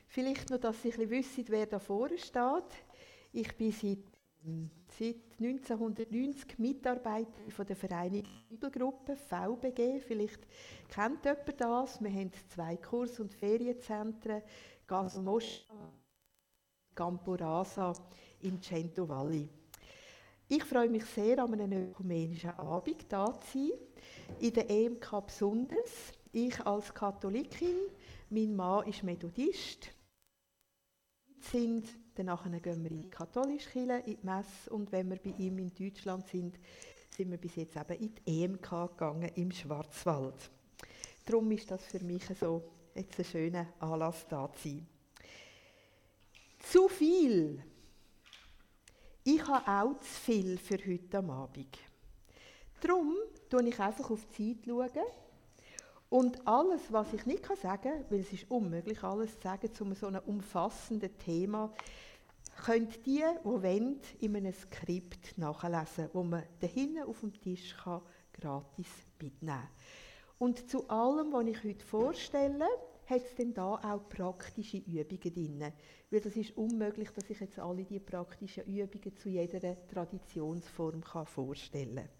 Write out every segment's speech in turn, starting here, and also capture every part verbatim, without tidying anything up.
Vielleicht noch, dass Sie ein bisschen wissen, wer da vorne steht. Ich bin seit, seit neunzehnhundertneunzig Mitarbeiterin von der Vereinigung Bibelgruppe, V B G. Vielleicht kennt jemand das. Wir haben zwei Kurs- und Ferienzentren, Gasomosch, Campo Rasa im Cento Valley. Ich freue mich sehr, an einem ökumenischen Abend hier zu sein, in der E M K besonders. Ich als Katholikin, mein Mann ist Methodist. Sind, danach gehen wir in die katholische Kirche, in die Messe, und wenn wir bei ihm in Deutschland sind, sind wir bis jetzt eben in die E M K gegangen, im Schwarzwald. Darum ist das für mich so jetzt ein schöner Anlass, da zu sein. Zu viel. Ich habe auch zu viel für heute am Abend. Darum schaue ich einfach auf die Zeit. Schauen. Und alles, was ich nicht sagen kann, weil es ist unmöglich, alles zu sagen zu so einem umfassenden Thema, könnt die, die wollen, in einem Skript nachlesen, wo man da hinten auf dem Tisch kann, gratis mitnehmen kann. Und zu allem, was ich heute vorstelle, hat es dann da auch praktische Übungen drin. Weil das ist unmöglich, dass ich jetzt alle diese praktischen Übungen zu jeder Traditionsform kann vorstellen kann.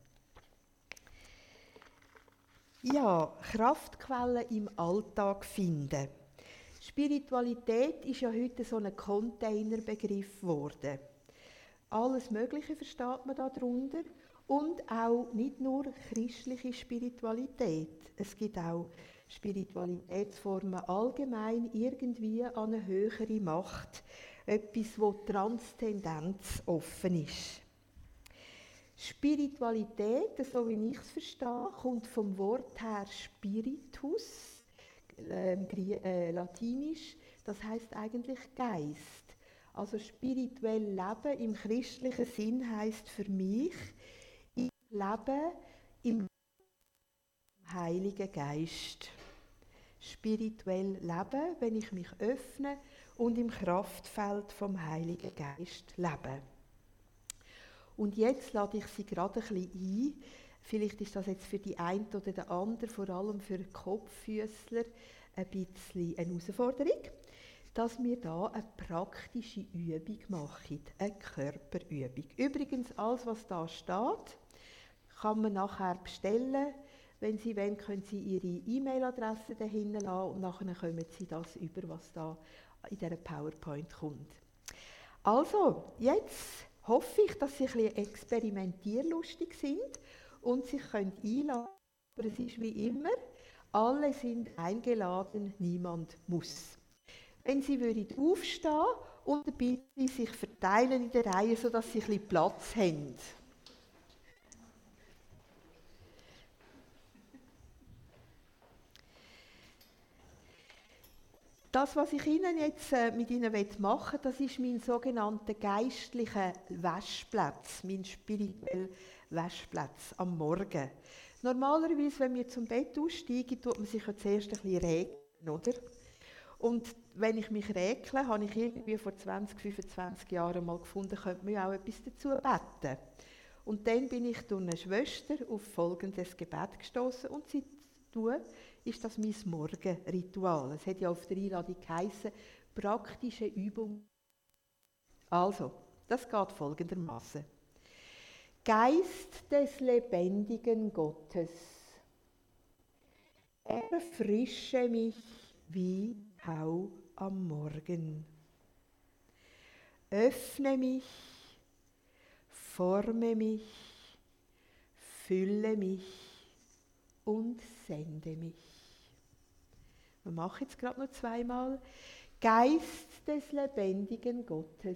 Ja, Kraftquellen im Alltag finden. Spiritualität ist ja heute so ein Containerbegriff geworden. Alles Mögliche versteht man darunter. Und auch nicht nur christliche Spiritualität. Es gibt auch Spiritualitätsformen allgemein irgendwie an eine höhere Macht. Etwas, wo Transzendenz offen ist. Spiritualität, so wie ich es verstehe, kommt vom Wort her Spiritus, äh, äh, latinisch, das heißt eigentlich Geist. Also spirituell Leben im christlichen Sinn heisst für mich, ich lebe im Heiligen Geist. Spirituell leben, wenn ich mich öffne und im Kraftfeld vom Heiligen Geist lebe. Und jetzt lade ich Sie gerade ein bisschen ein. Vielleicht ist das jetzt für die einen oder den anderen, vor allem für Kopffüßler, ein bisschen eine Herausforderung, dass wir da eine praktische Übung machen, eine Körperübung. Übrigens, alles, was da steht, kann man nachher bestellen. Wenn Sie wollen, können Sie Ihre E-Mail-Adresse dahinter lassen und nachher kommen Sie das über, was da in dieser PowerPoint kommt. Also, jetzt hoffe ich, dass Sie ein bisschen experimentierlustig sind und sich einladen können. Aber es ist wie immer, alle sind eingeladen, niemand muss. Wenn Sie würden aufstehen und ein bisschen sich verteilen in der Reihe, sodass Sie ein bisschen Platz haben. Das, was ich Ihnen jetzt äh, mit Ihnen machen will, das ist mein sogenannter geistlicher Waschplatz, mein spiritueller Waschplatz am Morgen. Normalerweise, wenn wir zum Bett aussteigen, tut man sich ja zuerst ein bisschen räkeln, oder? Und wenn ich mich räkle, habe ich irgendwie vor zwanzig, fünfundzwanzig Jahren mal gefunden, könnte man ja auch etwas dazu beten. Und dann bin ich durch eine Schwester auf folgendes Gebet gestoßen und sie tue, ist das mein Morgenritual. Es hat ja auf der Einladung geheissen, praktische Übung. Also, das geht folgendermaßen. Geist des lebendigen Gottes, erfrische mich wie Tau am Morgen. Öffne mich, forme mich, fülle mich und sende mich. Wir machen jetzt gerade noch zweimal. Geist des lebendigen Gottes,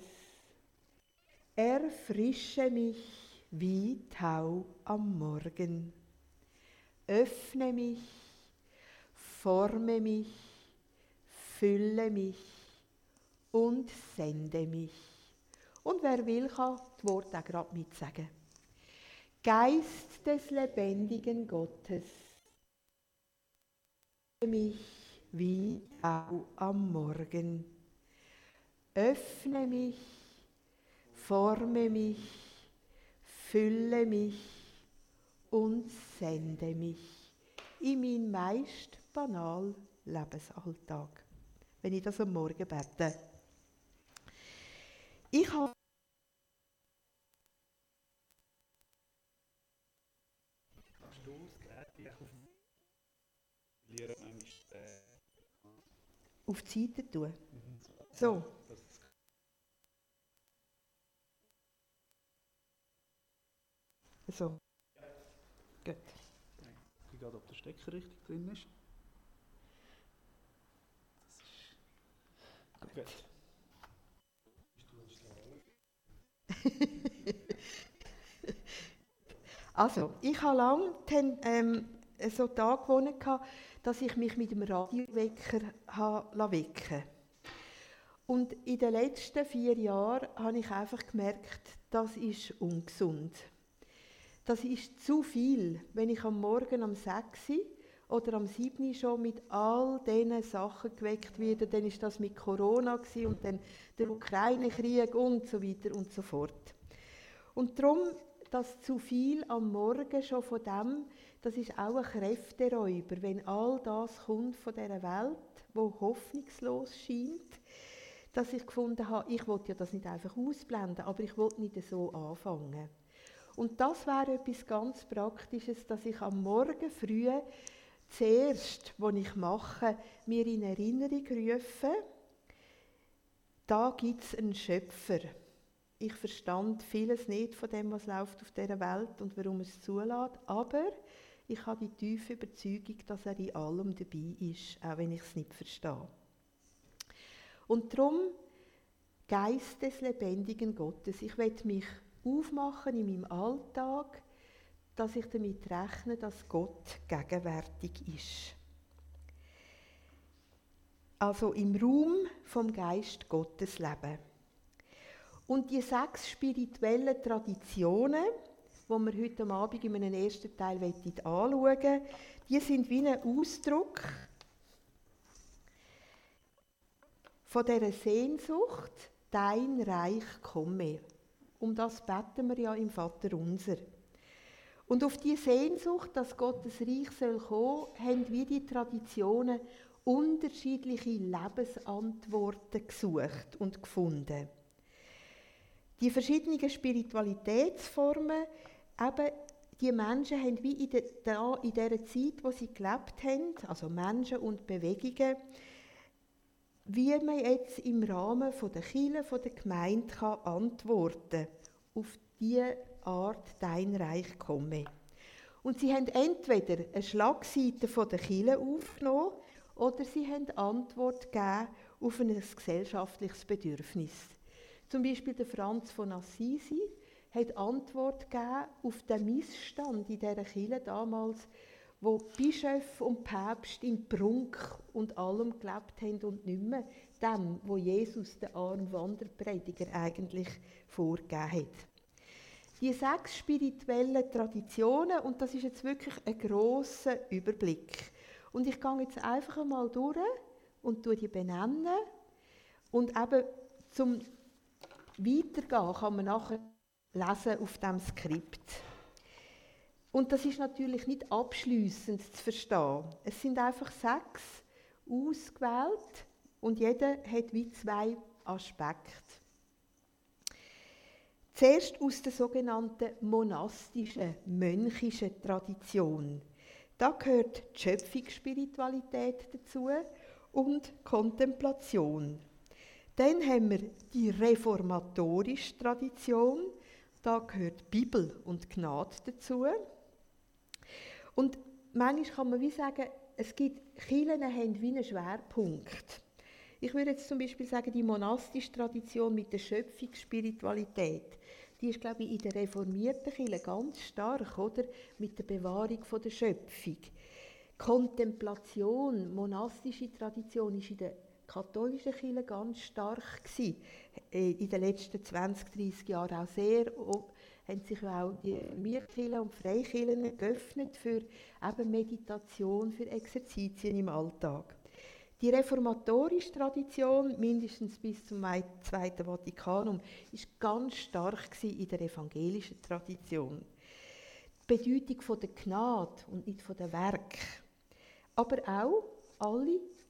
erfrische mich wie Tau am Morgen. Öffne mich, forme mich, fülle mich und sende mich. Und wer will, kann das Wort auch gerade mitsagen. Geist des lebendigen Gottes, mich wie Tau am Morgen. Öffne mich, forme mich, fülle mich und sende mich in meinen meist banalen Lebensalltag. wenn ich das am Morgen bete. Ich habe auf die Seite tun. So. So. Gut. Ich gucke gerade, ob der Stecker richtig drin ist. Das ist gut. Also, ich habe lange ten, ähm, so Tage gewohnt, dass ich mich mit dem Radiowecker ha wecken. Und in den letzten vier Jahren habe ich einfach gemerkt, das ist ungesund. Das ist zu viel, wenn ich am Morgen um sechs oder am sieben schon mit all diesen Sachen geweckt werde. Dann war das mit Corona und dann der Ukraine-Krieg und so weiter und so fort. Und darum, das zu viel am Morgen schon von dem, das ist auch ein Kräfteräuber, wenn all das kommt von dieser Welt, wo hoffnungslos scheint, dass ich gefunden habe, ich wollte ja das nicht einfach ausblenden, aber ich wollte nicht so anfangen. Und das wäre etwas ganz Praktisches, dass ich am Morgen früh zuerst, was ich mache, mir in Erinnerung rufe, da gibt es einen Schöpfer. Ich verstand vieles nicht von dem, was läuft auf dieser Welt und warum es zulässt, aber ich habe die tiefe Überzeugung, dass er in allem dabei ist, auch wenn ich es nicht verstehe. Und darum, Geist des lebendigen Gottes, ich will mich aufmachen in meinem Alltag, dass ich damit rechne, dass Gott gegenwärtig ist. Also im Raum vom Geist Gottes leben. Und die sechs spirituellen Traditionen, die wir heute Abend in einem ersten Teil anschauen wollen, die sind wie ein Ausdruck von dieser Sehnsucht, dein Reich komme. Um das beten wir ja im Vaterunser. Und auf die Sehnsucht, dass Gottes Reich soll kommen, haben wir die Traditionen unterschiedliche Lebensantworten gesucht und gefunden. Die verschiedenen Spiritualitätsformen, eben die Menschen haben wie in, der, da, in dieser Zeit, wo sie gelebt haben, also Menschen und Bewegungen, wie man jetzt im Rahmen von der Kirche, von der Gemeinde kann antworten auf diese Art, dein Reich komme. Und sie haben entweder eine Schlagseite von der Kirche aufgenommen oder sie haben Antwort gegeben auf ein gesellschaftliches Bedürfnis. Zum Beispiel der Franz von Assisi hat Antwort gegeben auf den Missstand in dieser Kirche damals, wo Bischöfe und Päpste in Prunk und allem gelebt haben und nicht mehr dem, wo Jesus, der arme Wanderprediger, eigentlich vorgegeben hat. Die sechs spirituellen Traditionen, und das ist jetzt wirklich ein grosser Überblick. Und ich gehe jetzt einfach einmal durch und die benennen. Und eben zum Weitergehen kann man nachher lesen auf diesem Skript. Und das ist natürlich nicht abschliessend zu verstehen. Es sind einfach sechs ausgewählt und jeder hat wie zwei Aspekte. Zuerst aus der sogenannten monastischen, mönchischen Tradition. Da gehört die Schöpfungsspiritualität dazu und Kontemplation. Dann haben wir die reformatorische Tradition. Da gehört Bibel und Gnade dazu. Und manchmal kann man wie sagen, es gibt Kirchen, haben wie einen Schwerpunkt. Ich würde jetzt zum Beispiel sagen, die monastische Tradition mit der Schöpfungsspiritualität, die ist, glaube ich, in der reformierten Kirche ganz stark, oder? Mit der Bewahrung von der Schöpfung. Kontemplation, monastische Tradition, ist in der katholischen Kirche ganz stark gewesen. In den letzten zwanzig, dreissig Jahren auch sehr, haben sich auch die Reformierkirchen und Freikirchen geöffnet für eben Meditation, für Exerzitien im Alltag. Die reformatorische Tradition, mindestens bis zum Zweiten Vatikanum, ist ganz stark in der evangelischen Tradition. Die Bedeutung von der Gnade und nicht von der Werk. Aber auch alle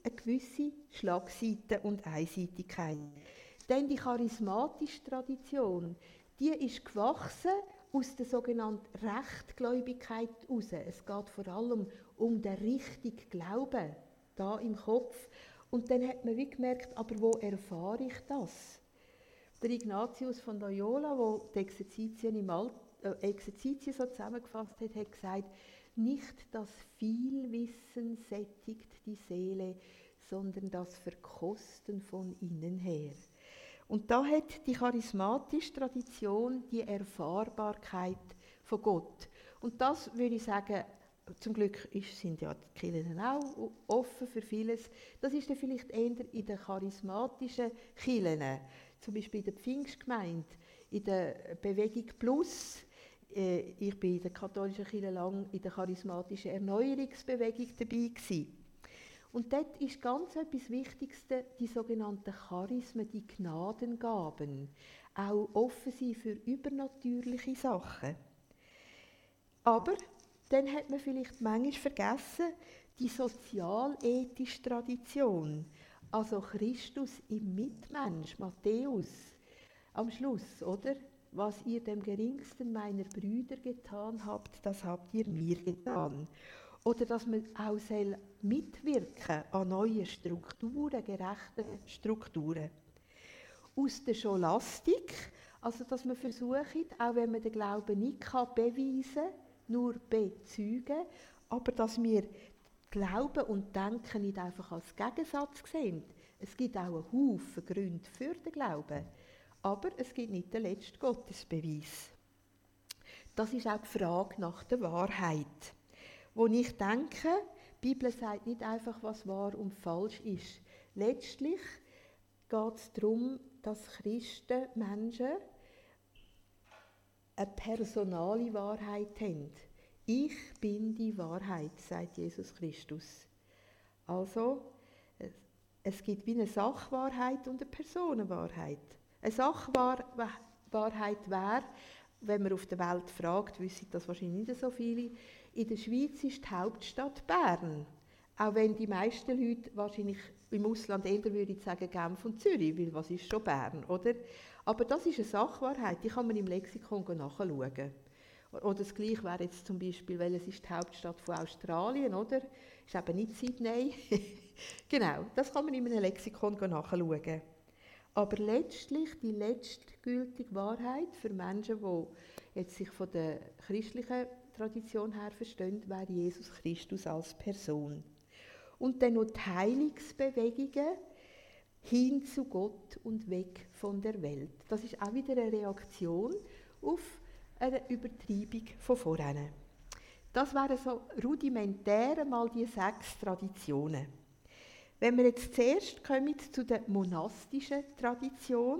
eine gewisse Schlagseite und Einseitigkeit. Denn die charismatische Tradition, die ist gewachsen aus der sogenannten Rechtgläubigkeit heraus. Es geht vor allem um den richtigen Glauben, da im Kopf. Und dann hat man wie gemerkt, aber wo erfahre ich das? Der Ignatius von Loyola, der die Exerzitien, im Alt- äh, Exerzitien so zusammengefasst hat, hat gesagt, nicht das Vielwissen sättigt die Seele, sondern das Verkosten von innen her. Und da hat die charismatische Tradition die Erfahrbarkeit von Gott. Und das würde ich sagen, zum Glück ist, sind ja die Kirchen auch offen für vieles. Das ist dann vielleicht eher in den charismatischen Kirchen, zum Beispiel in der Pfingstgemeinde, in der Bewegung Plus. Ich bin in der katholischen Kirche lang in der charismatischen Erneuerungsbewegung dabei gewesen. Und dort ist ganz etwas Wichtiges, die sogenannten Charismen, die Gnadengaben, auch offen sein für übernatürliche Sachen. Aber dann hat man vielleicht manchmal vergessen, die sozialethische Tradition, also Christus im Mitmensch, Matthäus, am Schluss, oder? Was ihr dem geringsten meiner Brüder getan habt, das habt ihr mir getan. Oder dass man auch mitwirken an neuen Strukturen, gerechten Strukturen. Aus der Scholastik, also dass man versucht, auch wenn man den Glauben nicht beweisen kann, nur bezeugen, aber dass wir Glauben und Denken nicht einfach als Gegensatz sehen. Es gibt auch einen Haufen Gründe für den Glauben, aber es gibt nicht den letzten Gottesbeweis. Das ist auch die Frage nach der Wahrheit. Wo ich denke, die Bibel sagt nicht einfach, was wahr und falsch ist. Letztlich geht es darum, dass Christen, Menschen, eine personale Wahrheit haben. Ich bin die Wahrheit, sagt Jesus Christus. Also, es gibt wie eine Sachwahrheit und eine Personenwahrheit. Eine Sachwahrheit wäre, wenn man auf der Welt fragt, wissen das wahrscheinlich nicht so viele, in der Schweiz ist die Hauptstadt Bern. Auch wenn die meisten Leute wahrscheinlich im Ausland eher würden sagen Genf und Zürich, weil was ist schon Bern, oder? Aber das ist eine Sachwahrheit, die kann man im Lexikon nachschauen. Oder das Gleiche wäre jetzt zum Beispiel, welches ist die Hauptstadt von Australien, oder? Ist eben nicht Sydney. Genau, das kann man in einem Lexikon nachschauen. Aber letztlich die letztgültige Wahrheit für Menschen, die jetzt sich von der christlichen Tradition her verstehen, wäre Jesus Christus als Person. Und dann noch die Heilungsbewegungen hin zu Gott und weg von der Welt. Das ist auch wieder eine Reaktion auf eine Übertreibung von vorhin. Das wären so rudimentär mal die sechs Traditionen. Wenn wir jetzt zuerst kommen zu der monastischen Tradition,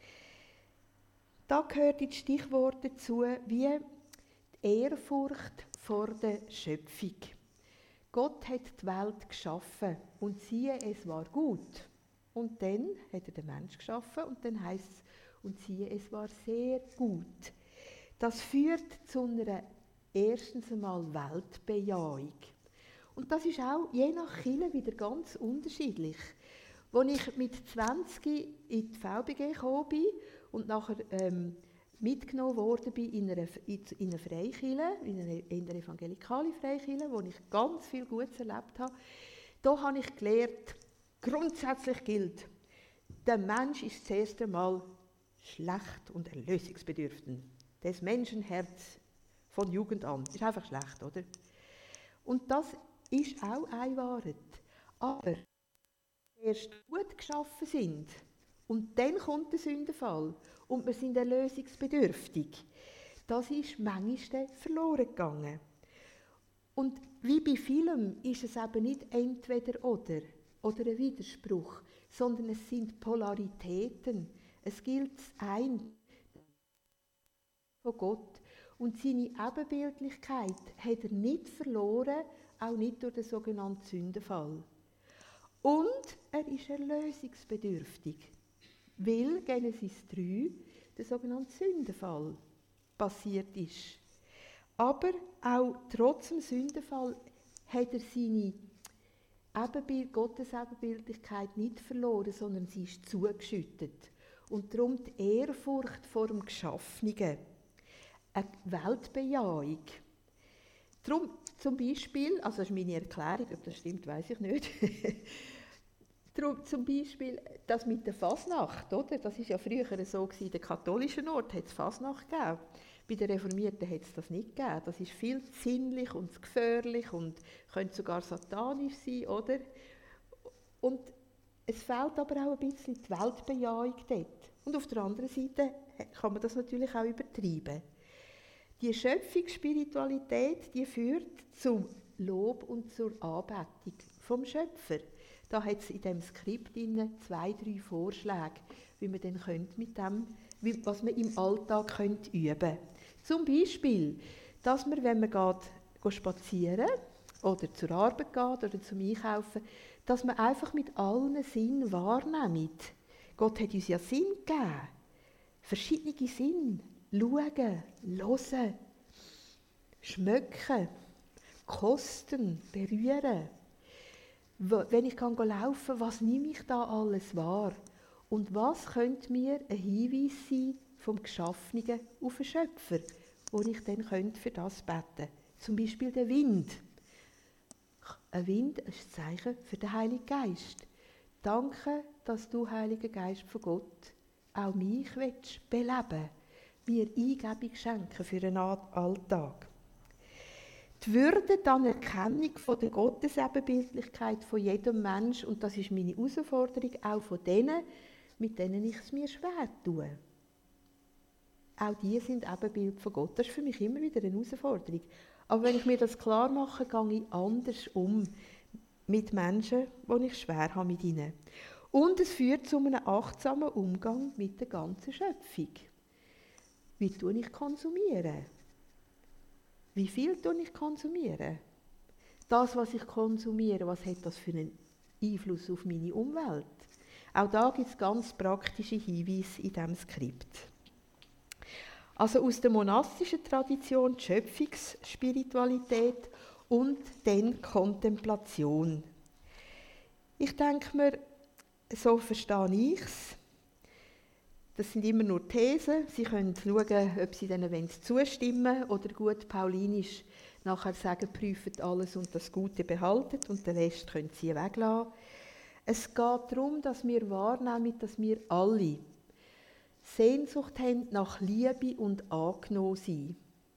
da gehört das Stichwort dazu wie die Ehrfurcht vor der Schöpfung. Gott hat die Welt geschaffen und siehe, es war gut. Und dann hat er den Mensch geschaffen und dann heisst es, und siehe, es war sehr gut. Das führt zu einer erstens einmal Weltbejahung. Und das ist auch je nach Kirche wieder ganz unterschiedlich. Als ich mit zwanzig in die V B G gekommen bin und nachher ähm, mitgenommen worden bin in einer, in einer Freikirche, in einer, in einer evangelikalen Freikirche, wo ich ganz viel Gutes erlebt habe, da habe ich gelernt, grundsätzlich gilt, der Mensch ist zuerst einmal schlecht und erlösungsbedürftig. Das Menschenherz von Jugend an ist einfach schlecht, oder? Und das ist auch eine Wahrheit. Aber erst gut geschaffen sind und dann kommt der Sündenfall und wir sind erlösungsbedürftig, das ist manchmal verloren gegangen. Und wie bei vielem ist es eben nicht entweder oder oder ein Widerspruch, sondern es sind Polaritäten. Es gilt das eine von Gott und seine Ebenbildlichkeit hat er nicht verloren, auch nicht durch den sogenannten Sündenfall. Und er ist erlösungsbedürftig, weil Genesis drei der sogenannte Sündenfall passiert ist. Aber auch trotz dem Sündenfall hat er seine Ebenbild, Gottes Ebenbildlichkeit nicht verloren, sondern sie ist zugeschüttet. Und darum die Ehrfurcht vor dem Geschaffenen, eine Weltbejahung. Darum zum Beispiel, also das ist meine Erklärung, ob das stimmt, weiß ich nicht. Darum zum Beispiel das mit der Fasnacht, oder? Das ist ja früher so gewesen, in den katholischen Orten hat es Fasnacht gegeben. Bei den Reformierten hat es das nicht gegeben. Das ist viel zu sinnlich und zu gefährlich und könnte sogar satanisch sein, oder? Und es fehlt aber auch ein bisschen die Weltbejahung dort. Und auf der anderen Seite kann man das natürlich auch übertreiben. Die Schöpfungsspiritualität, die führt zum Lob und zur Anbetung vom Schöpfer. Da hat es in diesem Skript zwei, drei Vorschläge, wie man dann mit dem, was man im Alltag üben könnte. Zum Beispiel, dass man, wenn man geht, geht spazieren oder zur Arbeit geht oder zum Einkaufen, dass man einfach mit allen Sinnen wahrnimmt. Gott hat uns ja Sinn gegeben. Verschiedene Sinne. Schauen, hören, schmecken, kosten, berühren. Wenn ich laufen kann, was nehme ich da alles wahr? Und was könnte mir ein Hinweis sein vom Geschaffenen auf den Schöpfer, wo ich dann könnte für das beten könnte? Zum Beispiel der Wind. Ein Wind ist ein Zeichen für den Heiligen Geist. Danke, dass du, Heiliger Geist von Gott, auch mich willst beleben, mir Eingebung schenken für einen Alltag. Die Würde, die Anerkennung von der Gottesebenbildlichkeit von jedem Mensch, und das ist meine Herausforderung, auch von denen, mit denen ich es mir schwer tue. Auch die sind Ebenbild von Gott. Das ist für mich immer wieder eine Herausforderung. Aber wenn ich mir das klar mache, gehe ich anders um mit Menschen, die ich schwer habe mit ihnen. Und es führt zu einem achtsamen Umgang mit der ganzen Schöpfung. Wie tue ich konsumieren? Wie viel tue ich konsumieren? Das, was ich konsumiere, was hat das für einen Einfluss auf meine Umwelt? Auch da gibt es ganz praktische Hinweise in diesem Skript. Also aus der monastischen Tradition die Schöpfungsspiritualität und dann Kontemplation. Ich denke mir, so verstehe ich es. Das sind immer nur Thesen. Sie können schauen, ob Sie denen zustimmen wollen oder gut paulinisch nachher sagen, prüfen alles und das Gute behalten und den Rest können Sie weglassen. Es geht darum, dass wir wahrnehmen, dass wir alle Sehnsucht haben nach Liebe und angenommen sein.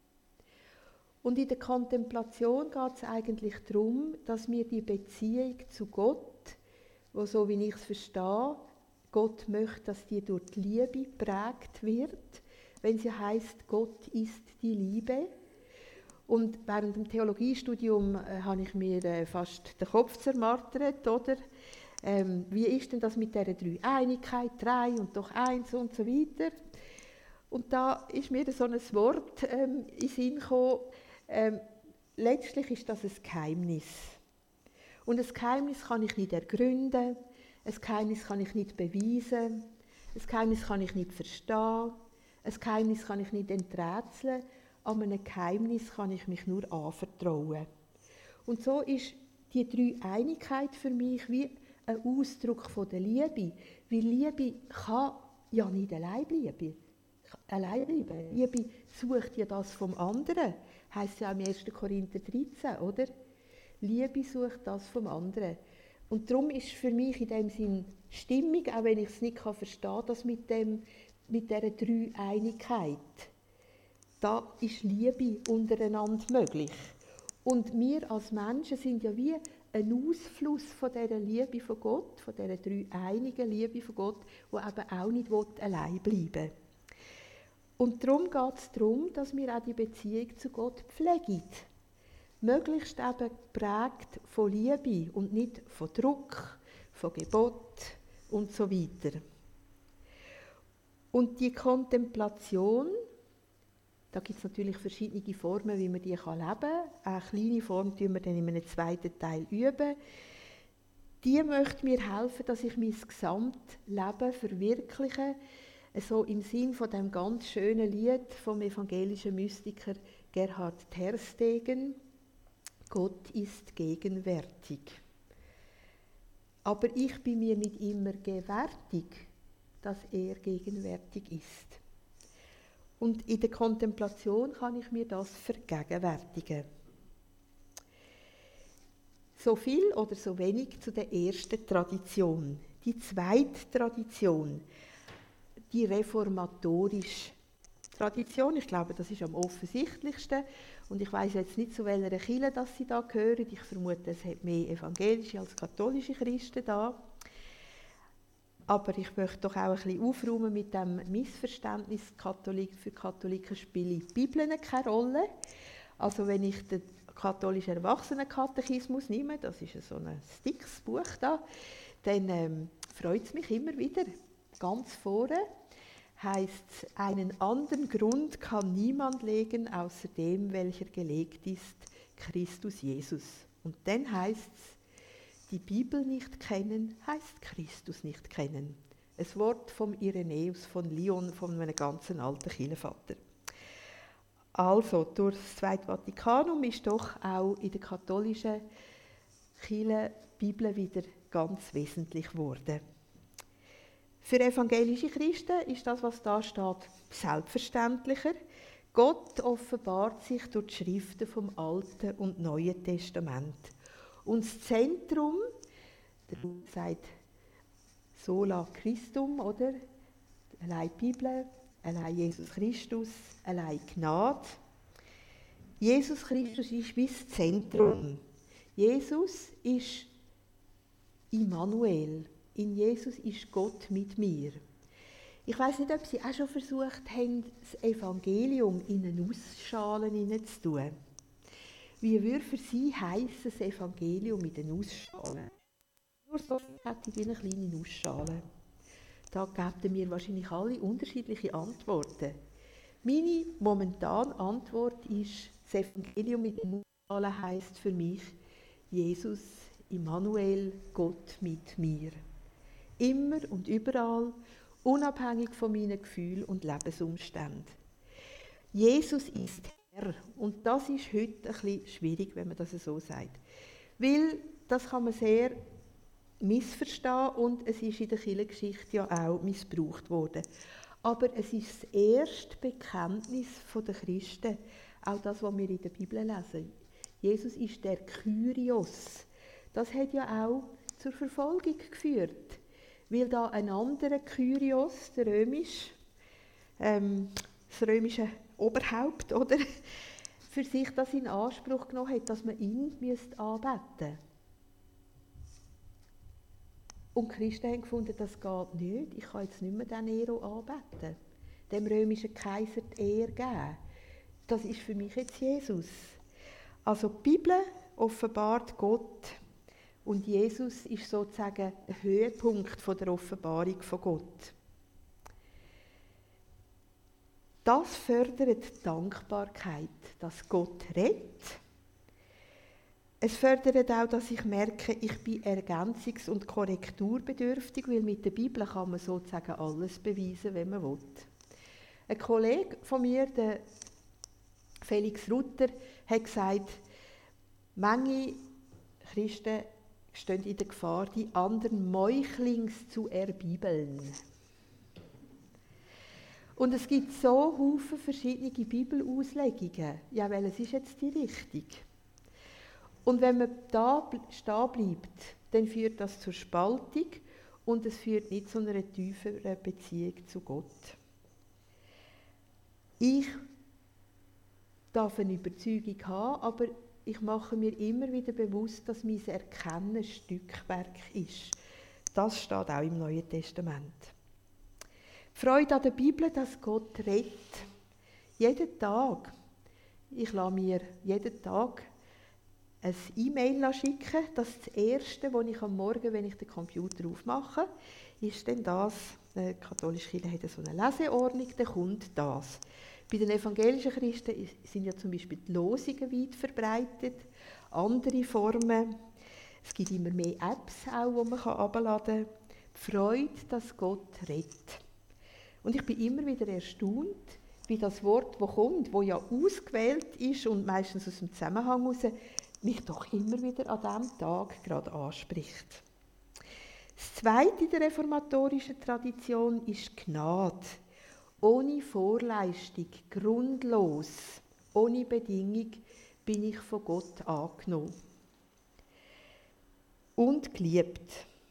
Und in der Kontemplation geht es eigentlich darum, dass wir die Beziehung zu Gott, wo so wie ich es verstehe, Gott möchte, dass die durch die Liebe geprägt wird, wenn sie heißt, Gott ist die Liebe. Und während dem Theologiestudium äh, habe ich mir äh, fast den Kopf zermartert, oder? Ähm, wie ist denn das mit dieser Dreieinigkeit, drei und doch eins und so weiter? Und da ist mir so ein Wort ähm, in den Sinn gekommen, ähm, letztlich ist das ein Geheimnis. Und ein Geheimnis kann ich nicht ergründen, ein Geheimnis kann ich nicht beweisen, ein Geheimnis kann ich nicht verstehen, ein Geheimnis kann ich nicht enträtseln, aber einem Geheimnis kann ich mich nur anvertrauen. Und so ist die Dreieinigkeit für mich wie ein Ausdruck von der Liebe, weil Liebe kann ja nicht allein bleiben. Allein bleiben. Liebe sucht ja das vom anderen, heisst ja auch im ersten Korinther dreizehn, oder? Liebe sucht das vom anderen. Und darum ist für mich in dem Sinn stimmig, auch wenn ich es nicht verstehen kann, dass mit, dem, mit dieser Dreieinigkeit, da ist Liebe untereinander möglich. Und wir als Menschen sind ja wie ein Ausfluss von dieser Liebe von Gott, von dieser dreieinigen Liebe von Gott, die eben auch nicht allein bleiben will. Und darum geht es darum, dass wir auch die Beziehung zu Gott pflegen. Möglichst eben geprägt von Liebe und nicht von Druck, von Gebot und so weiter. Und die Kontemplation, da gibt es natürlich verschiedene Formen, wie man die leben kann. Eine kleine Form üben wir dann in einem zweiten Teil üben. Die möchte mir helfen, dass ich mein Gesamtleben verwirkliche, so im Sinn von dem ganz schönen Lied vom evangelischen Mystiker Gerhard Tersteegen, Gott ist gegenwärtig. Aber ich bin mir nicht immer gewärtig, dass er gegenwärtig ist. Und in der Kontemplation kann ich mir das vergegenwärtigen. So viel oder so wenig zu der ersten Tradition. Die zweite Tradition, die reformatorische Tradition, ich glaube, das ist am offensichtlichsten. Und ich weiß jetzt nicht, zu welcher Kirche dass sie da gehören. Ich vermute, es hat mehr evangelische als katholische Christen da. Aber ich möchte doch auch ein bisschen aufräumen mit dem Missverständnis, Katholik, für Katholiken spielt die Bibel keine Rolle. Also wenn ich den katholischen Erwachsenenkatechismus nehme, das ist so ein dickes Buch da, dann ähm, freut es mich immer wieder. Ganz vorne heißt es, einen anderen Grund kann niemand legen, außer dem, welcher gelegt ist, Christus Jesus. Und dann heißt es, die Bibel nicht kennen, heißt Christus nicht kennen. Ein Wort vom Irenäus von Lyon, von einem ganzen alten Kirchenvater. Also, durch das Zweite Vatikanum ist doch auch in der katholischen Kirche die Bibel wieder ganz wesentlich geworden. Für evangelische Christen ist das, was da steht, selbstverständlicher. Gott offenbart sich durch die Schriften vom Alten und Neuen Testament. Und das Zentrum, der sagt sola Christum, oder? Allein die Bibel, allein Jesus Christus, allein Gnade. Jesus Christus ist wie das Zentrum. Jesus ist Immanuel. In Jesus ist Gott mit mir. Ich weiss nicht, ob Sie auch schon versucht haben, das Evangelium in eine Nussschale hineinzutun. Wie würde für Sie heissen, das Evangelium in der Nussschale? Nur so hätte ich wie eine kleine Nussschale. Da geben mir wahrscheinlich alle unterschiedliche Antworten. Meine momentane Antwort ist, das Evangelium in der Nussschale heisst für mich, Jesus, Immanuel, Gott mit mir. Immer und überall, unabhängig von meinen Gefühlen und Lebensumständen. Jesus ist Herr. Und das ist heute ein bisschen schwierig, wenn man das so sagt. Weil das kann man sehr missverstehen und es ist in der Kirchengeschichte ja auch missbraucht worden. Aber es ist das erste Bekenntnis der Christen, auch das, was wir in der Bibel lesen. Jesus ist der Kyrios. Das hat ja auch zur Verfolgung geführt. Weil da ein anderer Kyrios, der römisch, ähm, das römische Oberhaupt, oder, für sich das in Anspruch genommen hat, dass man ihn anbeten müsste. Und die Christen haben gefunden, das geht nicht. Ich kann jetzt nicht mehr den Nero anbeten, dem römischen Kaiser die Ehre geben. Das ist für mich jetzt Jesus. Also die Bibel offenbart Gott. Und Jesus ist sozusagen ein Höhepunkt von der Offenbarung von Gott. Das fördert die Dankbarkeit, dass Gott rettet. Es fördert auch, dass ich merke, ich bin ergänzungs- und korrekturbedürftig, weil mit der Bibel kann man sozusagen alles beweisen, wenn man will. Ein Kollege von mir, der Felix Rutter, hat gesagt, manche Christen stehen in der Gefahr, die anderen Meuchlings zu erbibeln. Und es gibt so viele verschiedene Bibelauslegungen. Ja, welches ist jetzt die richtige? Und wenn man da stehen bleibt, dann führt das zur Spaltung und es führt nicht zu einer tieferen Beziehung zu Gott. Ich darf eine Überzeugung haben, aber ich mache mir immer wieder bewusst, dass mein Erkennen Stückwerk ist. Das steht auch im Neuen Testament. Die Freude an der Bibel, dass Gott rettet. Jeden Tag. Ich lasse mir jeden Tag ein E-Mail schicken. Das ist das Erste, was ich am Morgen, wenn ich den Computer aufmache, ist dann das, die katholische Kirche hat so eine Leseordnung, dann kommt das. Bei den evangelischen Christen sind ja zum Beispiel die Losungen weit verbreitet, andere Formen. Es gibt immer mehr Apps, auch, die man herunterladen kann. Die Freude, dass Gott rettet. Und ich bin immer wieder erstaunt, wie das Wort, das kommt, das ja ausgewählt ist und meistens aus dem Zusammenhang heraus, mich doch immer wieder an diesem Tag gerade anspricht. Das Zweite in der reformatorischen Tradition ist Gnade. Ohne Vorleistung, grundlos, ohne Bedingung bin ich von Gott angenommen. Und geliebt.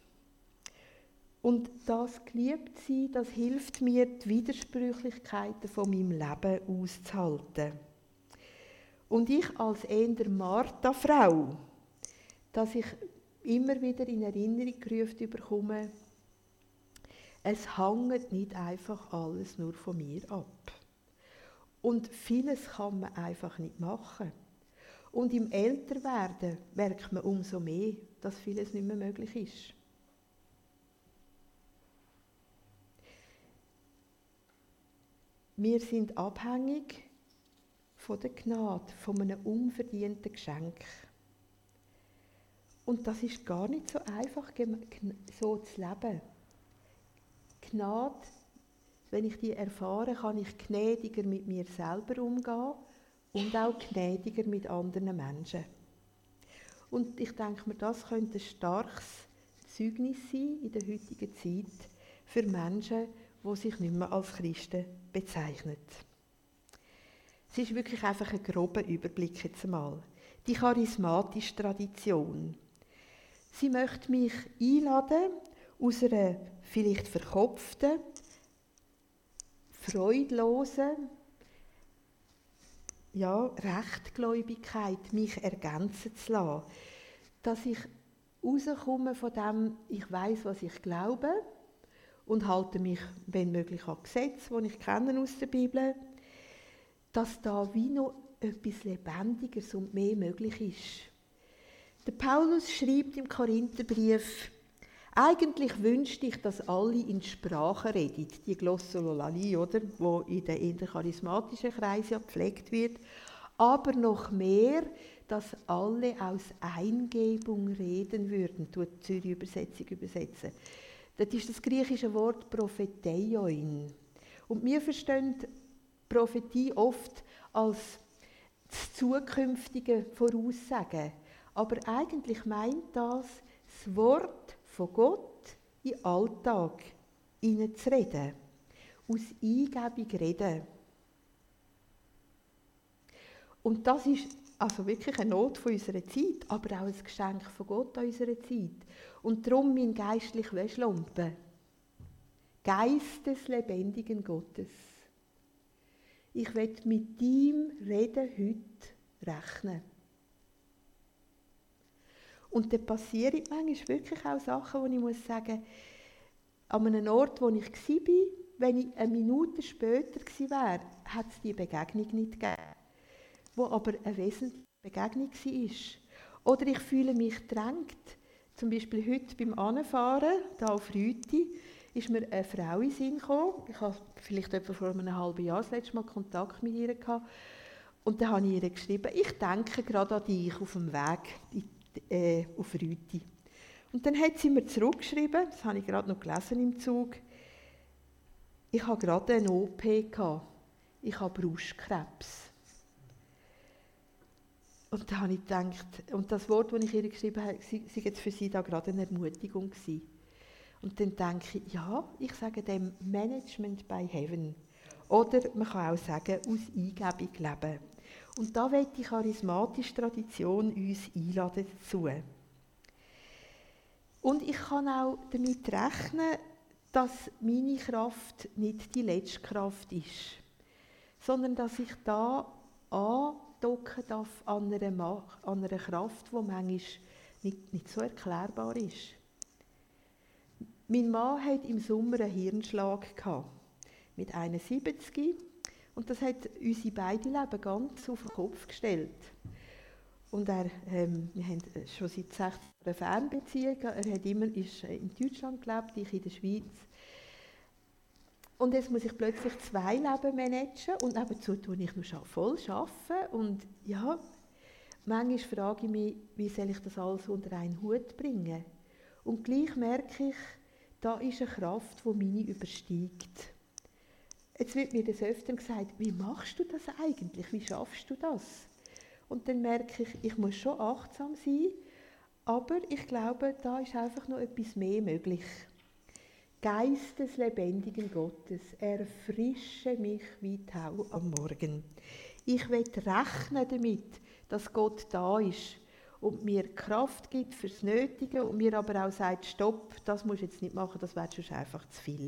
Und das Geliebtsein, das hilft mir, die Widersprüchlichkeiten von meinem Leben auszuhalten. Und ich als eher Martha-Frau, dass ich immer wieder in Erinnerung gerufen bekomme, es hängt nicht einfach alles nur von mir ab. Und vieles kann man einfach nicht machen. Und im Älterwerden merkt man umso mehr, dass vieles nicht mehr möglich ist. Wir sind abhängig von der Gnade, von einem unverdienten Geschenk. Und das ist gar nicht so einfach, so zu leben. Gnade, wenn ich die erfahre, kann ich gnädiger mit mir selber umgehen und auch gnädiger mit anderen Menschen. Und ich denke mir, das könnte ein starkes Zeugnis sein in der heutigen Zeit für Menschen, die sich nicht mehr als Christen bezeichnen. Es ist wirklich einfach ein grober Überblick jetzt einmal. Die charismatische Tradition. Sie möchte mich einladen, aus einer vielleicht verkopften, freudlosen, ja, Rechtgläubigkeit mich ergänzen zu lassen. Dass ich rauskomme von dem, ich weiss, was ich glaube, und halte mich, wenn möglich, an Gesetze, die ich kenne aus der Bibel, dass da wie noch etwas Lebendigeres und mehr möglich ist. Der Paulus schreibt im Korintherbrief, eigentlich wünschte ich, dass alle in Sprachen reden, die Glossolalie, oder, wo in den eher charismatischen Kreisen ja gepflegt wird, aber noch mehr, dass alle aus Eingebung reden würden, tut die Zürich-Übersetzung übersetzen. Das ist das griechische Wort Propheteion. Und wir verstehen Prophetie oft als das zukünftige Voraussagen. Aber eigentlich meint das, das Wort von Gott in den Alltag hineinzureden. Aus Eingebung reden. Und das ist also wirklich eine Not von unserer Zeit, aber auch ein Geschenk von Gott an unserer Zeit. Und darum mein geistlicher Wäschlampe. Geist des lebendigen Gottes. Ich will mit ihm reden, heute rechnen. Und dann passieren manchmal wirklich auch Sachen, wo ich muss sagen, an einem Ort, wo ich war, wenn ich eine Minute später gewesen wäre, hat es diese Begegnung nicht gegeben. Wo aber eine wesentliche Begegnung war. Oder ich fühle mich gedrängt. Zum Beispiel heute beim Anfahren, hier auf Rüti, ist mir eine Frau in den Sinn gekommen. Ich hatte vielleicht etwa vor einem halben Jahr das letzte Mal Kontakt mit ihr gehabt. Und dann habe ich ihr geschrieben, ich denke gerade an dich auf dem Weg in, äh, auf Rüti. Und dann hat sie mir zurückgeschrieben, das habe ich gerade noch gelesen im Zug, ich habe gerade eine O P gehabt. Ich habe Brustkrebs. Und da habe ich gedacht, und das Wort, das ich ihr geschrieben habe, sei jetzt für sie da gerade eine Ermutigung gewesen. Und dann denke ich, ja, ich sage dem Management by Heaven. Oder man kann auch sagen, aus Eingebung leben. Und da will die charismatische Tradition uns einladen dazu. Und ich kann auch damit rechnen, dass meine Kraft nicht die letzte Kraft ist, sondern dass ich da andocken darf an einer, Ma- an einer Kraft, die manchmal nicht, nicht so erklärbar ist. Mein Mann hatte im Sommer einen Hirnschlag gehabt, mit einundsiebzig, und das hat unsere beiden Leben ganz auf den Kopf gestellt. Und er, ähm, wir haben schon seit sechzehn Jahren eine Fernbeziehung. Er hat immer, ist in Deutschland gelebt, ich in der Schweiz. Und jetzt muss ich plötzlich zwei Leben managen und nebenzu tue ich noch voll arbeiten. Und ja, manchmal frage ich mich, wie soll ich das alles unter einen Hut bringen? Und gleich merke ich, da ist eine Kraft, die meine übersteigt. Jetzt wird mir das öfter gesagt, wie machst du das eigentlich? Wie schaffst du das? Und dann merke ich, ich muss schon achtsam sein, Aber ich glaube, da ist einfach noch etwas mehr möglich. Geist des lebendigen Gottes, erfrische mich wie Tau am Morgen. Ich will rechnen damit, dass Gott da ist und mir Kraft gibt fürs Nötige und mir aber auch sagt, stopp, das musst du jetzt nicht machen, das wäre sonst einfach zu viel.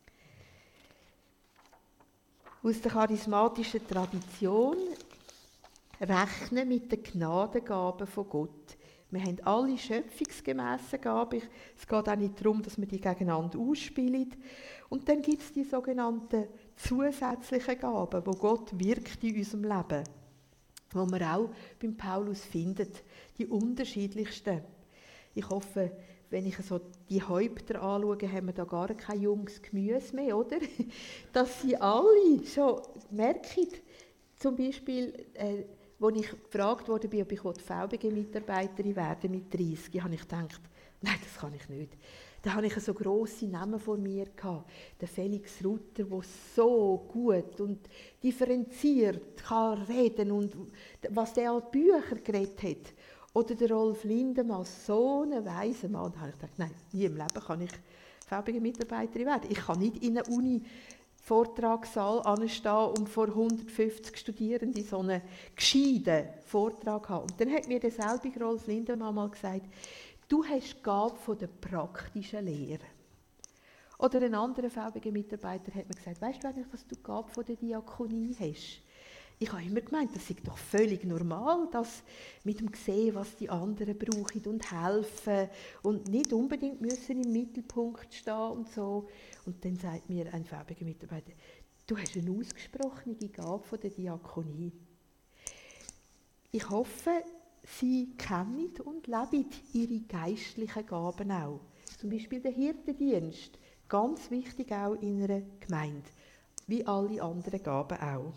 Aus der charismatischen Tradition rechnen mit den Gnadengaben von Gott. Wir haben alle schöpfungsgemässen Gaben. Es geht auch nicht darum, dass wir die gegeneinander ausspielen. Und dann gibt es die sogenannten zusätzlichen Gaben, wo Gott wirkt in unserem Leben. Die wir auch beim Paulus findet. Die unterschiedlichsten. Ich hoffe, wenn ich so die Häupter anschaue, haben wir da gar kein junges Gemüse mehr, oder? Dass sie alle schon merken, zum Beispiel, äh, als ich gefragt wurde, ob ich V B G-Mitarbeiterin werde mit dreißig, habe ich gedacht, nein, das kann ich nicht. Da hatte ich so grosse Namen vor mir gehabt. Der Felix Rutter, der so gut und differenziert kann reden und was der an Büchern geredet hat. Oder der Rolf Lindemann, so ein weiser Mann. Da habe ich gedacht, nein, nie im Leben kann ich V B G-Mitarbeiterin werden. Ich kann nicht in einer Uni Vortragssaal anstehen und vor hundertfünfzig Studierenden so einen gescheiten Vortrag haben. Und dann hat mir derselbe Rolf Lindemann mal gesagt, du hast die Gabe von der praktischen Lehre. Oder ein anderer V B G-Mitarbeiter hat mir gesagt, weißt du eigentlich, dass du die Gabe von der Diakonie hast? Ich habe immer gemeint, das ist doch völlig normal, dass mit dem Sehen, was die anderen brauchen und helfen und nicht unbedingt müssen im Mittelpunkt stehen und so. Und dann sagt mir ein V B G-Mitarbeiter, du hast eine ausgesprochene Gabe von der Diakonie. Ich hoffe, Sie kennen und leben ihre geistlichen Gaben auch. Zum Beispiel der Hirtendienst, ganz wichtig auch in einer Gemeinde, wie alle anderen Gaben auch.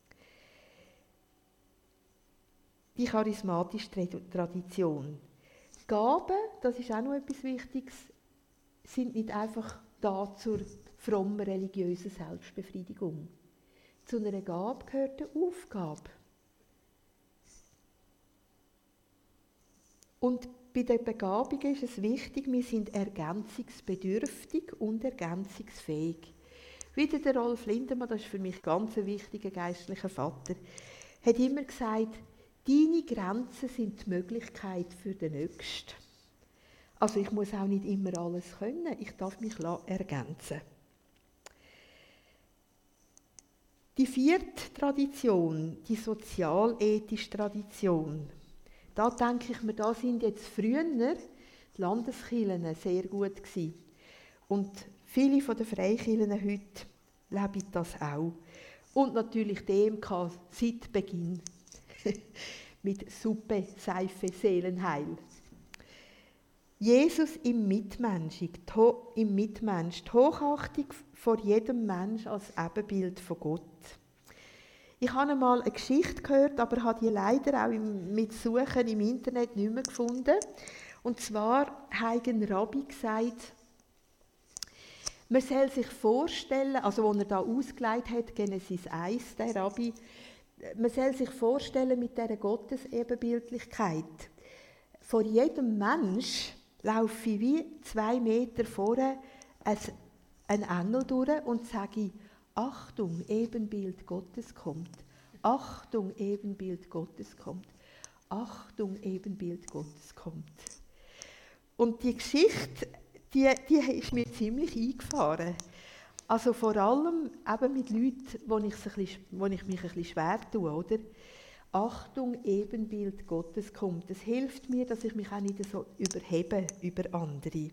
Die charismatische Tradition. Gaben, das ist auch noch etwas Wichtiges, sind nicht einfach da zur frommen religiösen Selbstbefriedigung. Zu einer Gabe gehört eine Aufgabe. Und bei der Begabung ist es wichtig, wir sind ergänzungsbedürftig und ergänzungsfähig. Wieder der Rolf Lindemann, das ist für mich ganz ein wichtiger geistlicher Vater, hat immer gesagt, deine Grenzen sind die Möglichkeit für den Nächsten. Also ich muss auch nicht immer alles können, ich darf mich ergänzen. Die vierte Tradition, die sozialethische Tradition. Da denke ich mir, da sind jetzt früher die Landeskirchen sehr gut gewesen. Und viele von den Freikirchen heute leben das auch. Und natürlich D M K seit Beginn. Mit Suppe, Seife, Seelenheil. Jesus im Mitmensch, im Mitmensch, die Hochachtung vor jedem Mensch als Ebenbild von Gott. Ich habe einmal eine Geschichte gehört, aber habe die leider auch im, mit Suchen im Internet nicht mehr gefunden. Und zwar hat ein Rabbi gesagt, man soll sich vorstellen, also als er da ausgelegt hat, Genesis eins, der Rabbi, man soll sich vorstellen mit dieser Gottesebenbildlichkeit. Vor jedem Mensch laufe ich wie zwei Meter vorne ein Engel durch und sage, Achtung, Ebenbild Gottes kommt. Achtung, Ebenbild Gottes kommt. Achtung, Ebenbild Gottes kommt. Und die Geschichte, die, die ist mir ziemlich eingefahren. Also vor allem eben mit Leuten, wo ich, ein bisschen, wo ich mich ein bisschen schwer tue, oder? Achtung, Ebenbild Gottes kommt. Das hilft mir, dass ich mich auch nicht so überhebe über andere.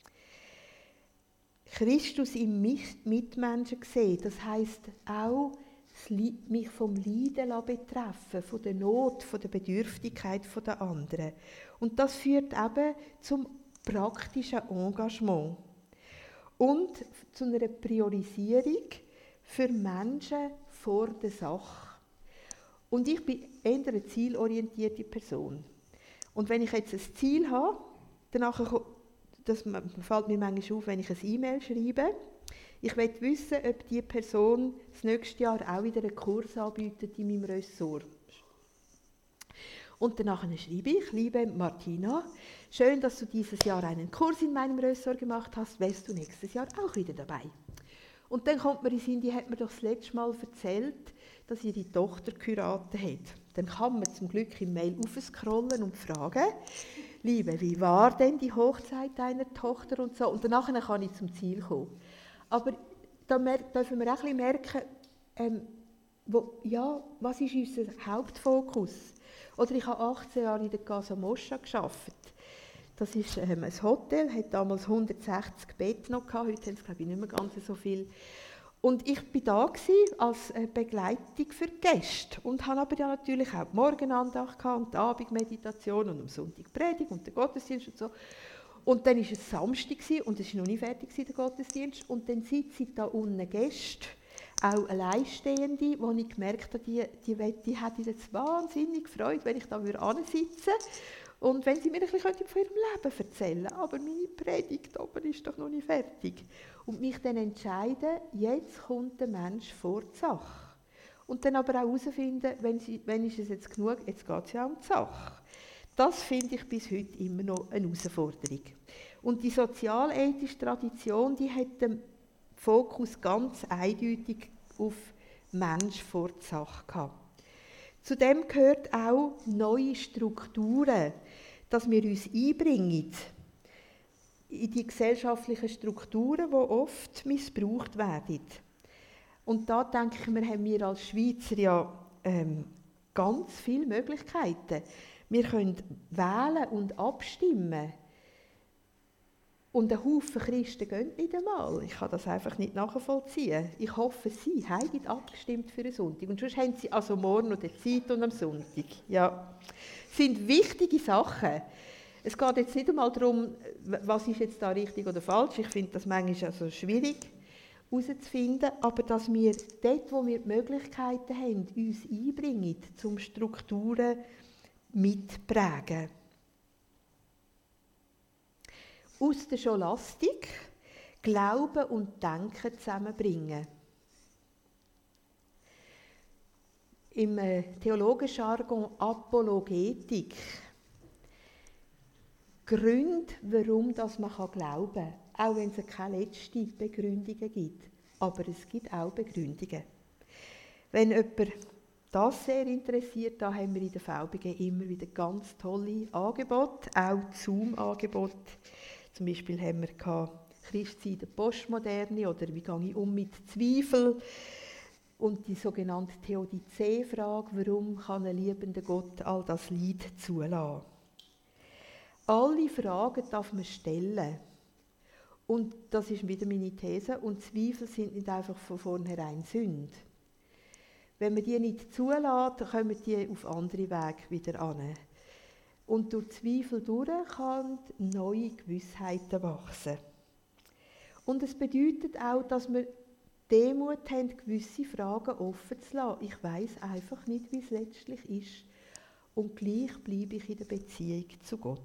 Christus im Mitmenschen sehen, das heisst auch, mich vom Leiden betreffen, von der Not, von der Bedürftigkeit der anderen. Und das führt eben zum praktischen Engagement und zu einer Priorisierung für Menschen vor der Sache. Und ich bin eher eine zielorientierte Person. Und wenn ich jetzt ein Ziel habe, danach, das fällt mir manchmal auf, wenn ich ein E-Mail schreibe, ich will wissen, ob diese Person das nächste Jahr auch wieder einen Kurs anbietet in meinem Ressort. Und danach schreibe ich, liebe Martina, schön, dass du dieses Jahr einen Kurs in meinem Ressort gemacht hast, wärst du nächstes Jahr auch wieder dabei. Und dann kommt mir in den Sinn, die hat mir doch das letzte Mal erzählt, dass ihre Tochter geheiratet hat. Dann kann man zum Glück im Mail aufscrollen und fragen, Liebe, wie war denn die Hochzeit deiner Tochter und so. Und danach kann ich zum Ziel kommen. Aber da dürfen wir auch ein bisschen merken, ähm, wo, ja, was ist unser Hauptfokus? Oder ich habe achtzehn Jahre in der Casa Moscha gearbeitet. Das ist ähm, ein Hotel, hat damals hundertsechzig Betten noch gehabt, heute haben es glaube ich nicht mehr ganz so viel. Und ich war da gewesen, als äh, Begleitung für die Gäste und habe aber ja natürlich auch die Morgenandacht gehabt und die Abendmeditation und am Sonntag die Predigt und den Gottesdienst und so. Und dann war es Samstag und es war noch nicht fertig der Gottesdienst und dann sitzen da unten Gäste, auch Alleinstehende, wo ich gemerkt habe, die, die, die hätten jetzt wahnsinnig gefreut, wenn ich da hinsitze würde. Und wenn sie mir ein bisschen von ihrem Leben erzählen könnten, aber meine Predigt oben ist doch noch nicht fertig. Und mich dann entscheiden, jetzt kommt der Mensch vor die Sache. Und dann aber auch herausfinden, wenn, sie, wenn ist es jetzt genug, jetzt geht es ja um die Sache. Das finde ich bis heute immer noch eine Herausforderung. Und die sozialethische Tradition, die hat den Fokus ganz eindeutig auf Mensch vor die Sache gehabt. Zudem gehört auch neue Strukturen, dass wir uns einbringen in die gesellschaftlichen Strukturen, die oft missbraucht werden. Und da denke ich, wir haben wir als Schweizer ja ähm, ganz viele Möglichkeiten. Wir können wählen und abstimmen. Und ein Haufen Christen gehen nicht einmal. Ich kann das einfach nicht nachvollziehen. Ich hoffe, Sie haben abgestimmt für den Sonntag. Und sonst haben Sie also morgen noch die Zeit und am Sonntag. Ja, das sind wichtige Sachen. Es geht jetzt nicht einmal darum, was ist jetzt da richtig oder falsch. Ich finde das manchmal also schwierig herauszufinden. Aber dass wir dort, wo wir die Möglichkeiten haben, uns einbringen, zum Strukturen mitprägen. Aus der Scholastik Glauben und Denken zusammenbringen. Im Theologenjargon Apologetik. Gründe, warum das man glauben kann, auch wenn es keine letzte Begründungen gibt. Aber es gibt auch Begründungen. Wenn jemand das sehr interessiert, da haben wir in der V B G immer wieder ganz tolle Angebote, auch Zoom-Angebote. Zum Beispiel haben wir Christsein der Postmoderne oder wie gehe ich um mit Zweifel und die sogenannte Theodizee-Frage, warum kann ein liebender Gott all das Leid zulassen. Alle Fragen darf man stellen. Und das ist wieder meine These. Und Zweifel sind nicht einfach von vornherein Sünde. Wenn man die nicht zulässt, dann kommen die auf andere Wege wieder an. Und durch Zweifel durch kann neue Gewissheiten wachsen. Und es bedeutet auch, dass wir Demut haben, gewisse Fragen offen zu lassen. Ich weiss einfach nicht, wie es letztlich ist. Und gleich bleibe ich in der Beziehung zu Gott.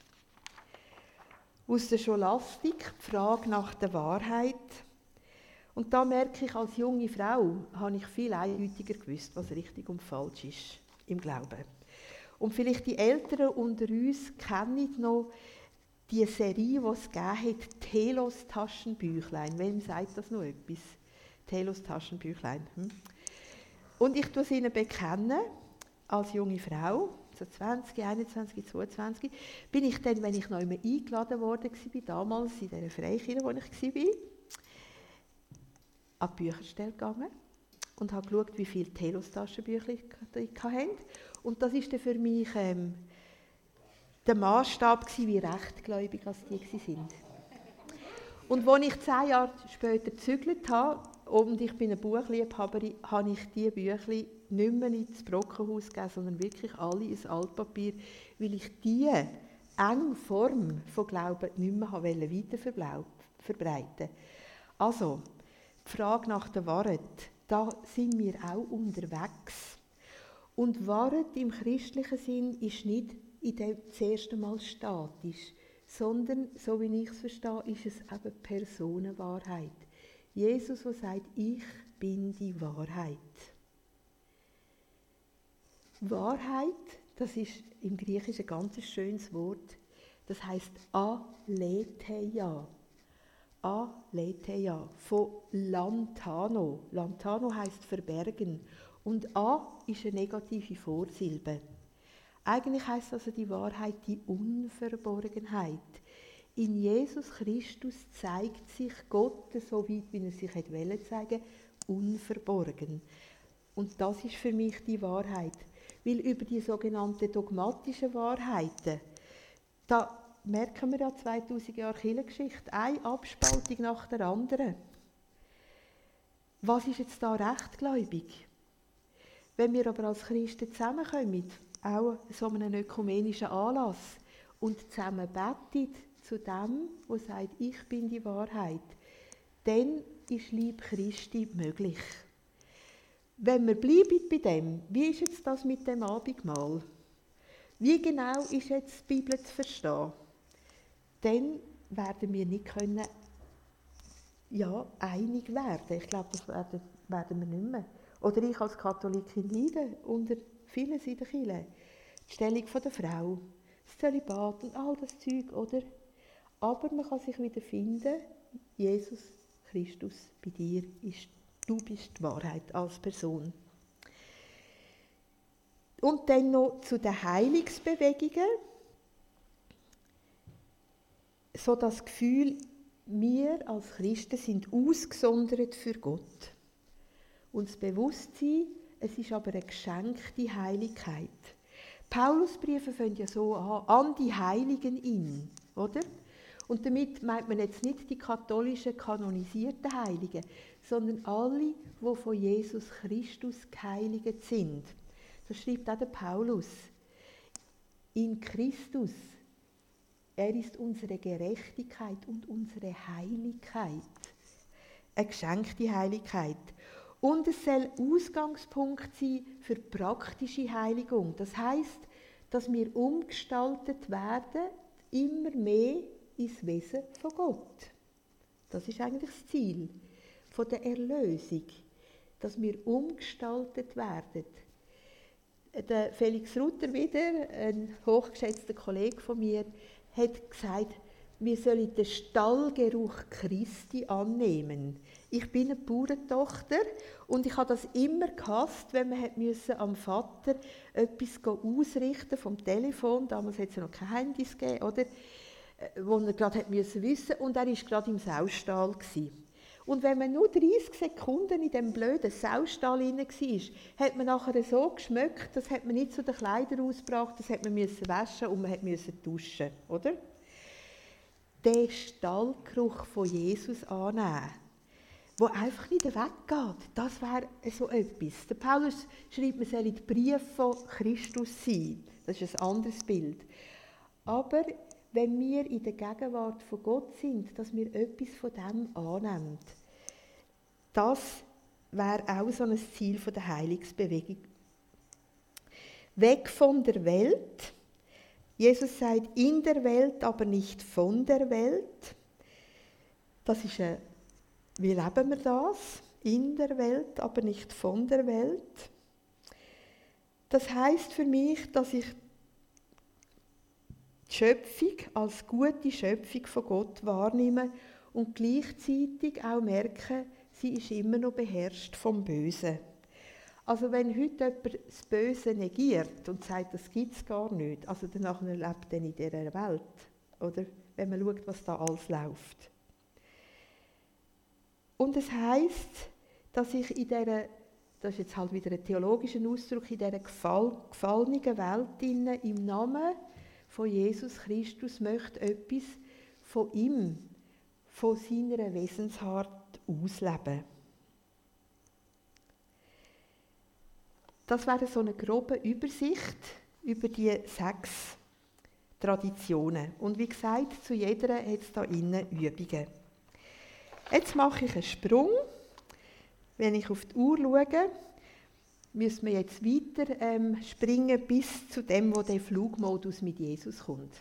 Aus der Scholastik die Frage nach der Wahrheit. Und da merke ich, als junge Frau habe ich viel eindeutiger gewusst, was richtig und falsch ist im Glauben. Und vielleicht die Älteren unter uns kennen noch die Serie, die es gegeben hat, Telos Taschenbüchlein. Wem sagt das noch etwas? Telos Taschenbüchlein. Hm? Und ich tue es Ihnen bekennen, als junge Frau, so zwanzig, einundzwanzig, zweiundzwanzig, bin ich dann, wenn ich noch einmal eingeladen worden war, damals in dieser Freikirche, wo ich war, an die Bücherstelle gegangen und habe geschaut, wie viele Telos-Taschenbücher die hatten. Und das war dann für mich ähm, der Maßstab, wie rechtgläubig die waren. Und als ich zehn Jahre später gezügelt habe, und ich bin eine Buchliebhaberin, habe ich diese Bücher nicht mehr ins Brockenhaus gegeben, sondern wirklich alle ins Altpapier, weil ich diese enge Form von Glauben nicht mehr weiter verbreiten wollte. Also, die Frage nach der Wahrheit, da sind wir auch unterwegs. Und Wahrheit im christlichen Sinn ist nicht in dem das erste Mal statisch, sondern, so wie ich es verstehe, ist es eben Personenwahrheit. Jesus, der sagt, ich bin die Wahrheit. Wahrheit, das ist im Griechischen ein ganz schönes Wort. Das heisst aletheia. Aletheia, von lantano. Lantano heisst verbergen. Und a ist eine negative Vorsilbe. Eigentlich heisst also die Wahrheit die Unverborgenheit. In Jesus Christus zeigt sich Gott, so weit wie er sich hätte wollen zeigen, unverborgen. Und das ist für mich die Wahrheit. Weil über die sogenannten dogmatischen Wahrheiten, da merken wir ja zweitausend Jahre Kirchengeschichte, eine Abspaltung nach der anderen. Was ist jetzt da rechtgläubig? Wenn wir aber als Christen zusammenkommen, auch so einem ökumenischen Anlass, und zusammen beten zu dem, der sagt, ich bin die Wahrheit, dann ist Lieb Christi möglich. Wenn wir bleiben bei dem, wie ist jetzt das mit dem Abendmahl? Wie genau ist jetzt die Bibel zu verstehen? Dann werden wir nicht können, ja, einig werden. Ich glaube, das werden, werden wir nicht mehr. Oder ich als Katholikin leide unter vielen in der Kirche. Die Stellung der Frau, das Zölibat und all das Zeug, oder? Aber man kann sich wieder finden, Jesus Christus bei dir ist, du bist die Wahrheit als Person. Und dann noch zu den Heilungsbewegungen. So das Gefühl, wir als Christen sind ausgesondert für Gott. Und das Bewusstsein, es ist aber eine geschenkte Heiligkeit. Paulusbriefe fangen ja so an, an die Heiligen in, oder? Und damit meint man jetzt nicht die katholischen, kanonisierten Heiligen, sondern alle, die von Jesus Christus geheiligt sind. Das schreibt auch der Paulus. In Christus, er ist unsere Gerechtigkeit und unsere Heiligkeit. Eine geschenkte Heiligkeit. Und es soll Ausgangspunkt sein für praktische Heiligung. Das heisst, dass wir umgestaltet werden, immer mehr ins Wesen von Gott. Das ist eigentlich das Ziel von der Erlösung, dass wir umgestaltet werden. Der Felix Rutter wieder, ein hochgeschätzter Kollege von mir, hat gesagt, wir sollen den Stallgeruch Christi annehmen. Ich bin eine Bauerntochter und ich habe das immer gehasst, wenn man musste am Vater etwas ausrichten vom Telefon. Damals hat es ja noch keine Handys gegeben, oder? Wo er gerade wissen musste. Und er war gerade im Saustall gewesen. Und wenn man nur dreißig Sekunden in diesem blöden Saustall drin war, hat man nachher so geschmeckt, das hat man nicht zu den Kleidern ausgebracht, das hat man müssen waschen und man musste duschen, oder? Den Stallgeruch von Jesus annehmen, der einfach nicht weggeht, das wäre so etwas. Der Paulus schreibt, man soll die Briefe von Christus sein. Das ist ein anderes Bild. Aber wenn wir in der Gegenwart von Gott sind, dass wir etwas von dem annehmen, das wäre auch so ein Ziel der Heilungsbewegung. Weg von der Welt. Jesus sagt, in der Welt, aber nicht von der Welt. Das ist ein, wie leben wir das? In der Welt, aber nicht von der Welt. Das heisst für mich, dass ich die Schöpfung als gute Schöpfung von Gott wahrnehme und gleichzeitig auch merke, sie ist immer noch beherrscht vom Bösen. Also wenn heute jemand das Böse negiert und sagt, das gibt es gar nicht, also danach lebt er in dieser Welt, oder? Wenn man schaut, was da alles läuft. Und es heisst, dass ich in dieser, das ist jetzt halt wieder ein theologischer Ausdruck, in dieser gefall, gefallenen Welt im Namen von Jesus Christus möchte etwas von ihm, von seiner Wesensart ausleben. Das wäre so eine grobe Übersicht über die sechs Traditionen. Und wie gesagt, zu jeder hat es hier innen Übungen. Jetzt mache ich einen Sprung. Wenn ich auf die Uhr schaue, müssen wir jetzt weiter ähm, springen bis zu dem, wo der Flugmodus mit Jesus kommt.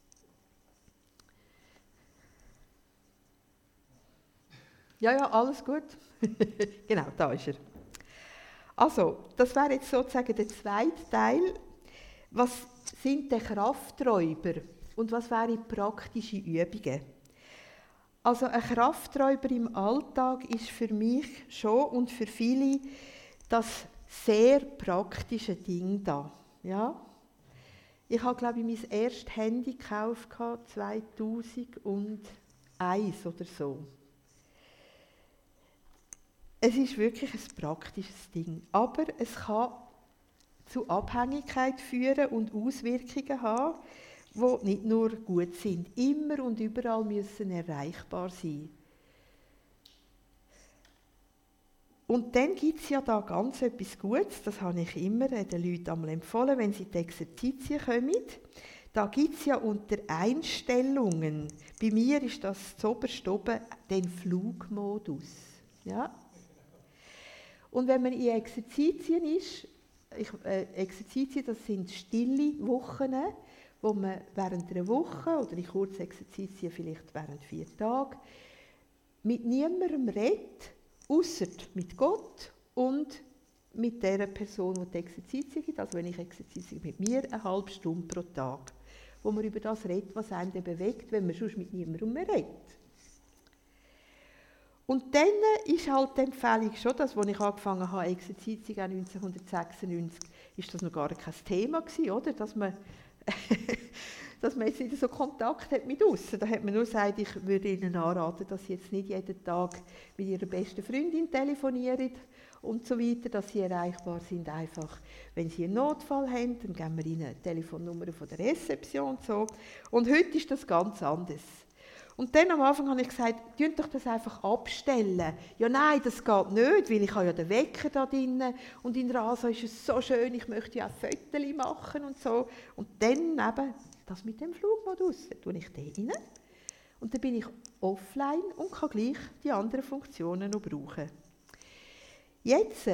Ja, ja, alles gut. Genau, da ist er. Also, das wäre jetzt sozusagen der zweite Teil, Was sind denn Krafträuber und was wären praktische Übungen? Also ein Krafträuber im Alltag ist für mich schon und für viele das sehr praktische Ding da. Ja? Ich habe, glaube ich, mein erstes Handy gekauft zweitausendeins oder so. Es ist wirklich ein praktisches Ding, aber es kann zu Abhängigkeit führen und Auswirkungen haben, die nicht nur gut sind. Immer und überall müssen erreichbar sein. Und dann gibt es ja da ganz etwas Gutes, das habe ich immer den Leuten einmal empfohlen, wenn sie in die Exerzitien kommen. Da gibt es ja unter Einstellungen, bei mir ist das zuoberst oben, den Flugmodus. Ja? Und wenn man in Exerzitien ist, ich, äh, Exerzitien, das sind stille Wochen, wo man während einer Woche oder in Kurzexerzitien vielleicht während vier Tagen mit niemandem redet, ausser mit Gott und mit der Person, die die Exerzitien gibt. Also wenn ich Exerzitien mit mir, eine halbe Stunde pro Tag, wo man über das redet, was einen bewegt, wenn man sonst mit niemandem mehr redet. Und dann ist halt die Empfehlung schon, das, als ich angefangen habe, Exerzitien neunzehnhundertsechsundneunzig, ist das noch gar kein Thema gewesen, oder? Dass man, dass man jetzt wieder so Kontakt hat mit aussen. Da hat man nur gesagt, ich würde Ihnen anraten, dass Sie jetzt nicht jeden Tag mit Ihrer besten Freundin telefonieren und so weiter, dass Sie erreichbar sind, einfach, wenn Sie einen Notfall haben, dann geben wir Ihnen eine Telefonnummer von der Rezeption und so. Und heute ist das ganz anders. Und dann am Anfang habe ich gesagt, tun doch das einfach abstellen. Ja, nein, das geht nicht, weil ich habe ja den Wecker da drinnen und in Rasa ist es so schön, ich möchte ja auch Fotos machen und so. Und dann eben das mit dem Flugmodus, da tue ich den rein und dann bin ich offline und kann gleich die anderen Funktionen noch brauchen. Jetzt,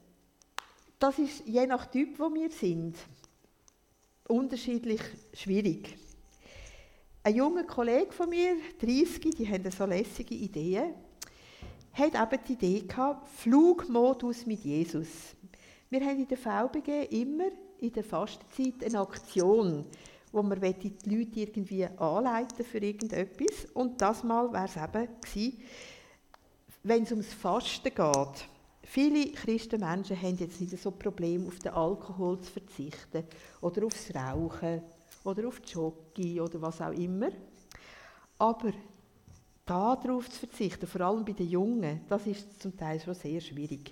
das ist je nach Typ, wo wir sind, unterschiedlich schwierig. Ein junger Kollege von mir, dreißig, die haben so lässige Ideen, hat eben die Idee gehabt, Flugmodus mit Jesus. Wir haben in der V B G immer in der Fastenzeit eine Aktion, wo wir die Leute irgendwie anleiten für irgendetwas. Und das Mal war es eben gewesen, wenn es ums Fasten geht. Viele Christenmenschen haben jetzt nicht so Probleme, auf den Alkohol zu verzichten oder aufs Rauchen oder auf Jockey oder was auch immer. Aber darauf zu verzichten, vor allem bei den Jungen, das ist zum Teil schon sehr schwierig.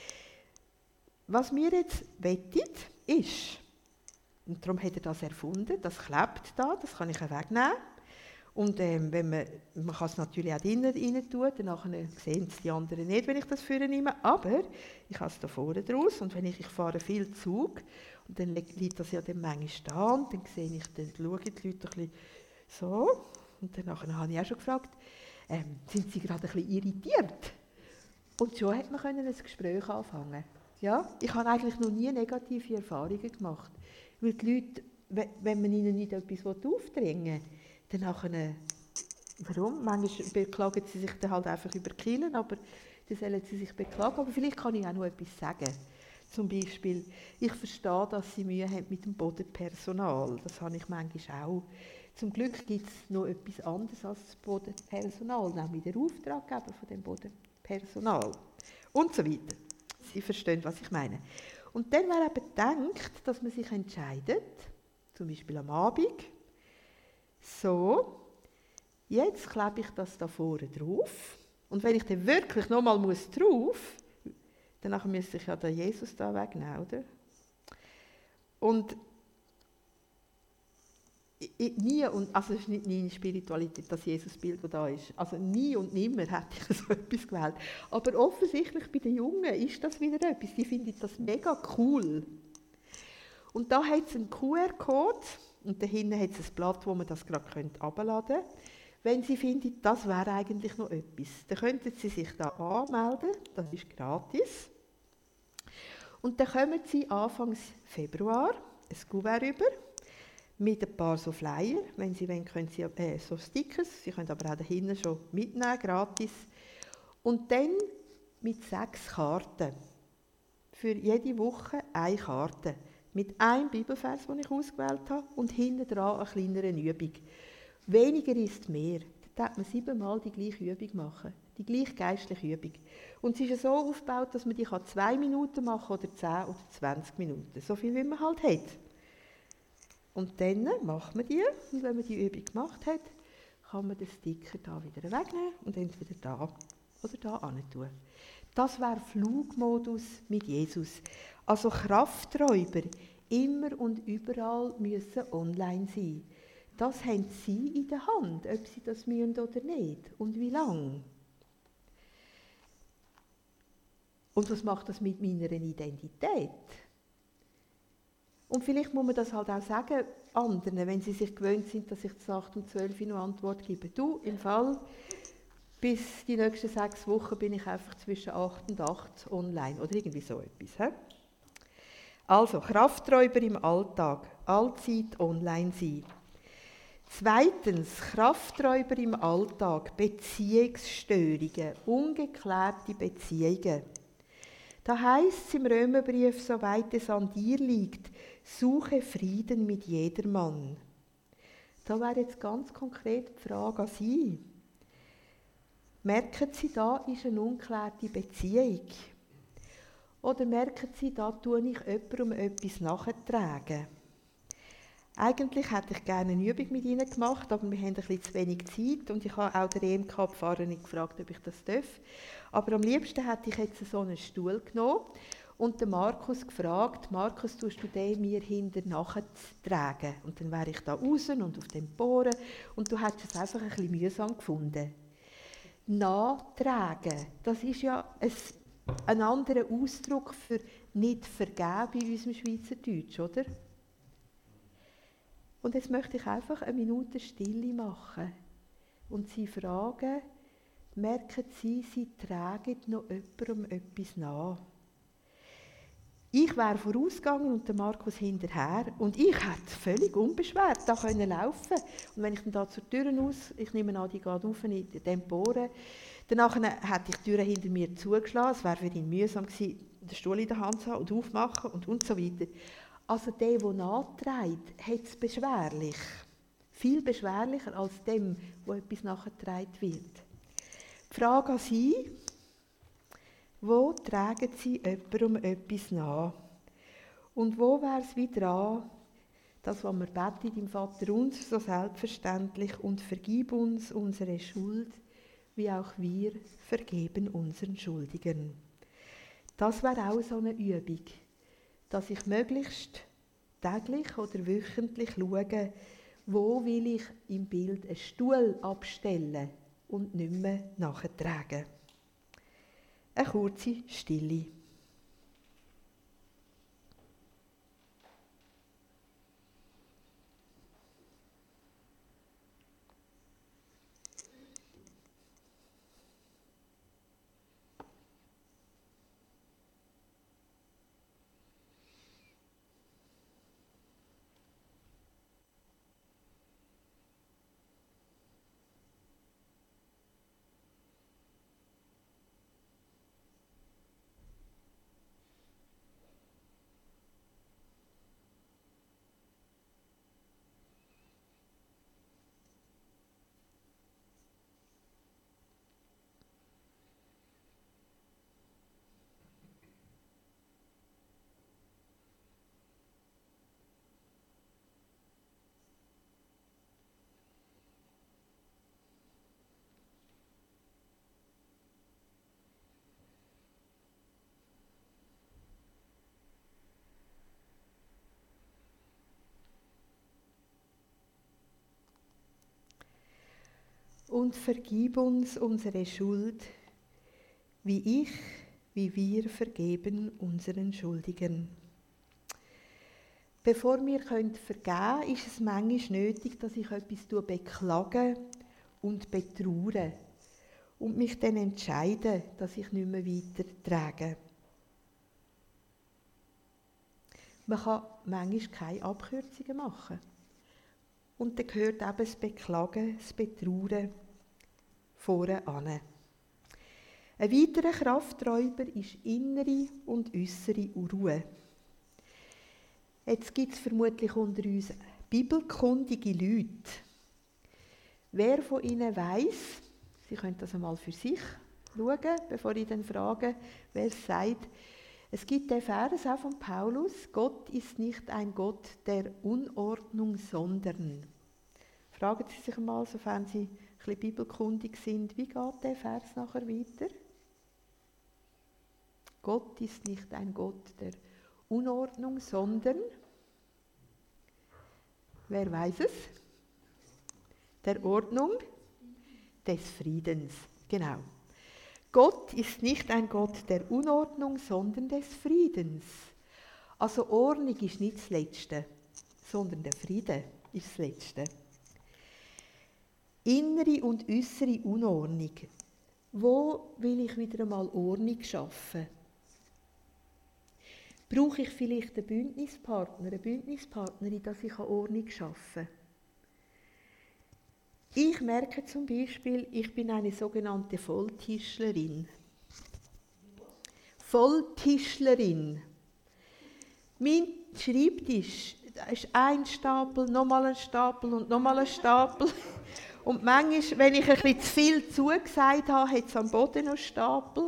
Was wir jetzt wettet, ist, und darum hat er das erfunden, das klebt da, das kann ich auch wegnehmen. Und ähm, wenn man, man kann es natürlich auch drinnen rein tun, dann sehen es die anderen nicht, wenn ich das vorne nehme. Aber ich habe es da vorne draus und wenn ich, ich fahre viel Zug und dann liegt das ja dann manchmal da und dann sehe ich, dann schauen die Leute ein bisschen so. Und dann habe ich auch schon gefragt, ähm, sind sie gerade ein bisschen irritiert? Und schon hat man können ein Gespräch anfangen. Ja? Ich habe eigentlich noch nie negative Erfahrungen gemacht. Weil die Leute, wenn man ihnen nicht etwas aufdrängen will, dann nachher, warum? Manchmal beklagen sie sich dann halt einfach über Killen, aber dann sollen sie sich beklagen. Aber vielleicht kann ich auch noch etwas sagen. Zum Beispiel, ich verstehe, dass sie Mühe haben mit dem Bodenpersonal. Das habe ich manchmal auch. Zum Glück gibt es noch etwas anderes als das Bodenpersonal, nämlich den Auftraggeber von dem Bodenpersonal. Und so weiter. Sie verstehen, was ich meine. Und dann wäre eben gedacht, dass man sich entscheidet, zum Beispiel am Abend, so, jetzt klebe ich das da vorne drauf. Und wenn ich dann wirklich nochmal muss drauf, dann müsste ich ja den Jesus da wegnehmen, oder? Und ich, nie, und, also es ist nicht nie in Spiritualität, das Jesus-Bild, das da ist. Also nie und nimmer hätte ich so etwas gewählt. Aber offensichtlich bei den Jungen ist das wieder etwas. Die finden das mega cool. Und da hat es einen Q R-Code und dahinter hat es ein Blatt, wo man das gerade herunterladen könnte. Wenn Sie finden, das wäre eigentlich noch etwas, dann könnten Sie sich da anmelden, das ist gratis. Und dann kommen Sie Anfang Februar ein Kuvert über mit ein paar so Flyer. Wenn Sie wollen, können Sie äh, so Stickers, Sie können aber auch dahinter schon mitnehmen, gratis. Und dann mit sechs Karten. Für jede Woche eine Karte. Mit einem Bibelvers, den ich ausgewählt habe, und hinten dran eine kleinere Übung. Weniger ist mehr. Da hat man siebenmal die gleiche Übung machen. Die gleiche geistliche Übung. Und sie ist so aufgebaut, dass man die zwei Minuten machen kann oder zehn oder zwanzig Minuten. So viel, wie man halt hat. Und dann macht man die. Und wenn man die Übung gemacht hat, kann man den Sticker da wieder wegnehmen und entweder da oder da hin tun. Das wäre Flugmodus mit Jesus. Also Krafträuber immer und überall müssen online sein. Das haben Sie in der Hand, ob Sie das müssen oder nicht und wie lange. Und was macht das mit meiner Identität? Und vielleicht muss man das halt auch sagen, anderen, wenn sie sich gewöhnt sind, dass ich zu acht und zwölf noch Antwort gebe. Du, im Fall, bis die nächsten sechs Wochen bin ich einfach zwischen acht und acht online oder irgendwie so etwas. He? Also, Krafträuber im Alltag, allzeit online sein. Zweitens, Krafträuber im Alltag, Beziehungsstörungen, ungeklärte Beziehungen. Da heisst es im Römerbrief, soweit es an dir liegt, suche Frieden mit jedermann. Da wäre jetzt ganz konkret die Frage an Sie. Merken Sie, da ist eine ungeklärte Beziehung? Oder merken Sie, da tue ich jemandem etwas nachtragen? Eigentlich hätte ich gerne eine Übung mit Ihnen gemacht, aber wir haben ein bisschen zu wenig Zeit und ich habe auch den E M K-Pfarrer nicht gefragt, ob ich das darf. Aber am liebsten hätte ich jetzt so einen Stuhl genommen und den Markus gefragt, Markus, tust du den mir hinter nachtragen? Und dann wäre ich da raus und auf dem Bohren und du hättest es einfach ein bisschen mühsam gefunden. Nachtragen, das ist ja ein, ein anderer Ausdruck für nicht vergeben in unserem Schweizerdeutsch, oder? Und jetzt möchte ich einfach eine Minute Stille machen und Sie fragen, merken Sie, Sie tragen noch jemandem etwas nach. Ich wäre vorausgegangen und der Markus hinterher und ich hätte völlig unbeschwert da können laufen. Und wenn ich dann da zur Tür aus, ich nehme an, die geht rauf in den Bohren, danach hätte ich die Tür hinter mir zugeschlagen, es wäre für ihn mühsam gewesen, den Stuhl in der Hand zu haben und aufmachen und, und so weiter. Also der, der nachträgt, hat es beschwerlich. Viel beschwerlicher als dem, wo etwas nachgetragen wird. Die Frage an Sie, wo tragen Sie jemandem etwas nach? Und wo wäre es wieder dran, das, was wir beten im Vater uns, so selbstverständlich, und vergib uns unsere Schuld, wie auch wir vergeben unseren Schuldigern. Das wäre auch so eine Übung, dass ich möglichst täglich oder wöchentlich schaue, wo will ich im Bild einen Stuhl abstellen und nicht mehr nachtragen. Eine kurze Stille. Und vergib uns unsere Schuld, wie ich, wie wir vergeben unseren Schuldigern. Bevor wir vergeben können, ist es manchmal nötig, dass ich etwas beklage und betraure und mich dann entscheide, dass ich nicht mehr weitertrage. Man kann manchmal keine Abkürzungen machen. Und dann gehört eben das Beklagen, das Betrauern vorne an. Ein weiterer Krafträuber ist innere und äußere Unruhe. Jetzt gibt es vermutlich unter uns bibelkundige Leute. Wer von Ihnen weiss, Sie können das einmal für sich schauen, bevor ich dann frage, wer es sagt. Es gibt den Vers auch von Paulus: Gott ist nicht ein Gott der Unordnung, sondern. Fragen Sie sich mal, sofern Sie ein bisschen bibelkundig sind, wie geht der Vers nachher weiter? Gott ist nicht ein Gott der Unordnung, sondern, wer weiß es? Der Ordnung, des Friedens. Genau. Gott ist nicht ein Gott der Unordnung, sondern des Friedens. Also Ordnung ist nicht das Letzte, sondern der Friede ist das Letzte. Innere und äußere Unordnung. Wo will ich wieder einmal Ordnung schaffen? Brauche ich vielleicht einen Bündnispartner, eine Bündnispartnerin, dass ich Ordnung schaffen kann? Ich merke zum Beispiel, ich bin eine sogenannte Volltischlerin. Volltischlerin. Mein Schreibtisch, da ist ein Stapel, nochmal ein Stapel und nochmal ein Stapel. Und manchmal, wenn ich ein bisschen zu viel zugesagt habe, hat es am Boden noch Stapel.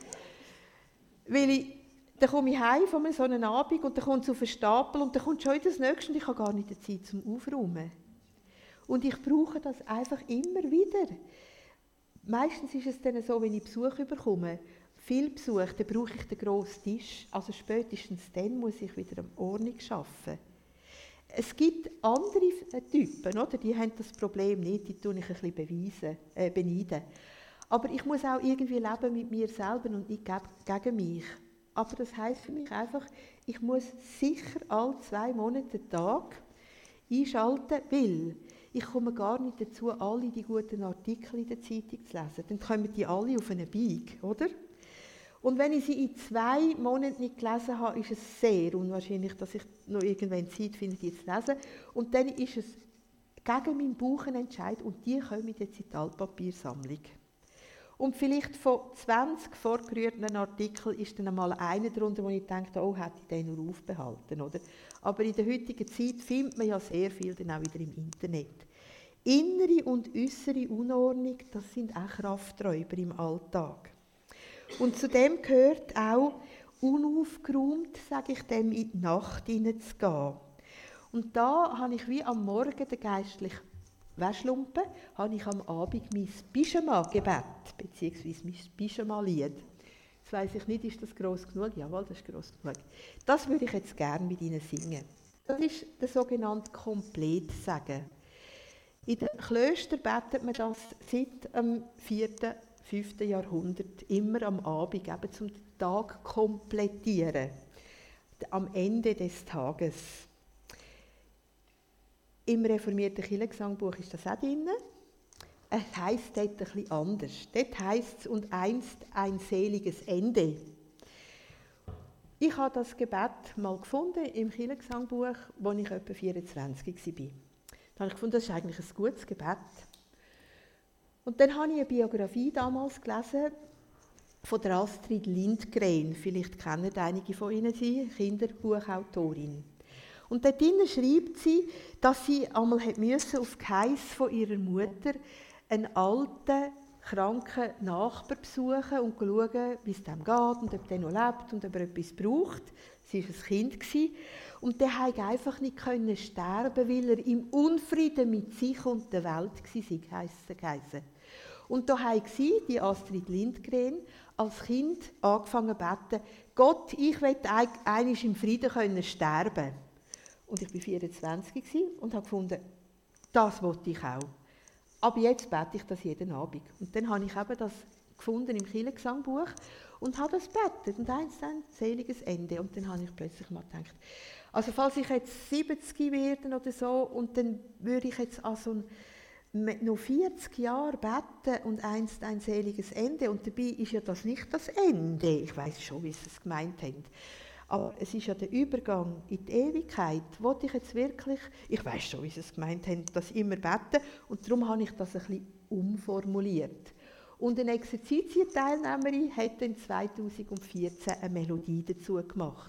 Weil ich, dann komme ich heim von so einem Abend und dann kommt es auf einen Stapel und dann kommt schon wieder das Nächste und ich habe gar nicht die Zeit zum Aufräumen. Und ich brauche das einfach immer wieder. Meistens ist es dann so, wenn ich Besuch bekomme, viel Besuch, dann brauche ich den grossen Tisch. Also spätestens dann muss ich wieder eine Ordnung schaffen. Es gibt andere Typen, oder? Die haben das Problem nicht, die tue ich ein bisschen beweisen, äh, beneiden. Aber ich muss auch irgendwie leben mit mir selber und nicht gegen mich. Aber das heisst für mich einfach, ich muss sicher alle zwei Monate einen Tag einschalten, weil ich komme gar nicht dazu, alle die guten Artikel in der Zeitung zu lesen. Dann kommen die alle auf einen Bieg, oder? Und wenn ich sie in zwei Monaten nicht gelesen habe, ist es sehr unwahrscheinlich, dass ich noch irgendwann Zeit finde, die zu lesen. Und dann ist es gegen meinen Bauch ein Entscheid und die kommen jetzt in die Altpapiersammlung. Und vielleicht von zwanzig vorgerührten Artikeln ist dann einmal einer darunter, wo ich denke, oh, hätte ich den nur aufbehalten, oder? Aber in der heutigen Zeit findet man ja sehr viel dann auch wieder im Internet. Innere und äußere Unordnung, das sind auch Krafträuber im Alltag. Und zu dem gehört auch, unaufgeräumt, sage ich dem, in die Nacht hineinzugehen. Und da habe ich wie am Morgen den geistlichen Wäschlumpen, habe ich am Abend mein Pyjama-Gebet, beziehungsweise mein Pyjama-Lied. Jetzt weiss ich nicht, ist das gross genug? Jawohl, das ist gross genug. Das würde ich jetzt gerne mit Ihnen singen. Das ist der sogenannte Kompletsagen. In den Klöstern betet man das seit dem vierten, fünften Jahrhundert immer am Abend, eben zum Tag komplettieren. Am Ende des Tages. Im reformierten Kirchengesangbuch ist das auch drin. Es heisst dort ein bisschen anders. Dort heisst es, und einst ein seliges Ende. Ich habe das Gebet mal gefunden im Kirchengesangbuch, als ich etwa vierundzwanzig war. Da habe ich gefunden, das ist eigentlich ein gutes Gebet. Und dann habe ich eine Biografie damals gelesen von der Astrid Lindgren. Vielleicht kennen einige von Ihnen sie, Kinderbuchautorin. Und dort drinnen schreibt sie, dass sie einmal musste auf Geheiss von ihrer Mutter einen alten, kranken Nachbar besuchen und schauen, wie es dem geht und ob der noch lebt und ob er etwas braucht. Sie war ein Kind und der konnte einfach nicht sterben, weil er im Unfrieden mit sich und der Welt war. Und da hat sie, die Astrid Lindgren, als Kind angefangen zu beten, Gott, ich will einmal im Frieden sterben können. Und ich war vierundzwanzig und habe gefunden, das wollte ich auch. Aber jetzt bete ich das jeden Abend. Und dann habe ich eben das gefunden im Kirchengesangbuch und habe das gebetet. Und eins dann, seliges Ende. Und dann habe ich plötzlich mal gedacht, also falls ich jetzt siebzig werde oder so, und dann würde ich jetzt also noch vierzig Jahre beten und einst ein seliges Ende. Und dabei ist ja das nicht das Ende. Ich weiss schon, wie sie es gemeint haben. Aber es ist ja der Übergang in die Ewigkeit. Wollte ich jetzt wirklich, ich weiss schon, wie sie es gemeint haben, das immer beten. Und darum habe ich das ein bisschen umformuliert. Und eine Exerzitien-Teilnehmerin hat dann zweitausendvierzehn eine Melodie dazu gemacht.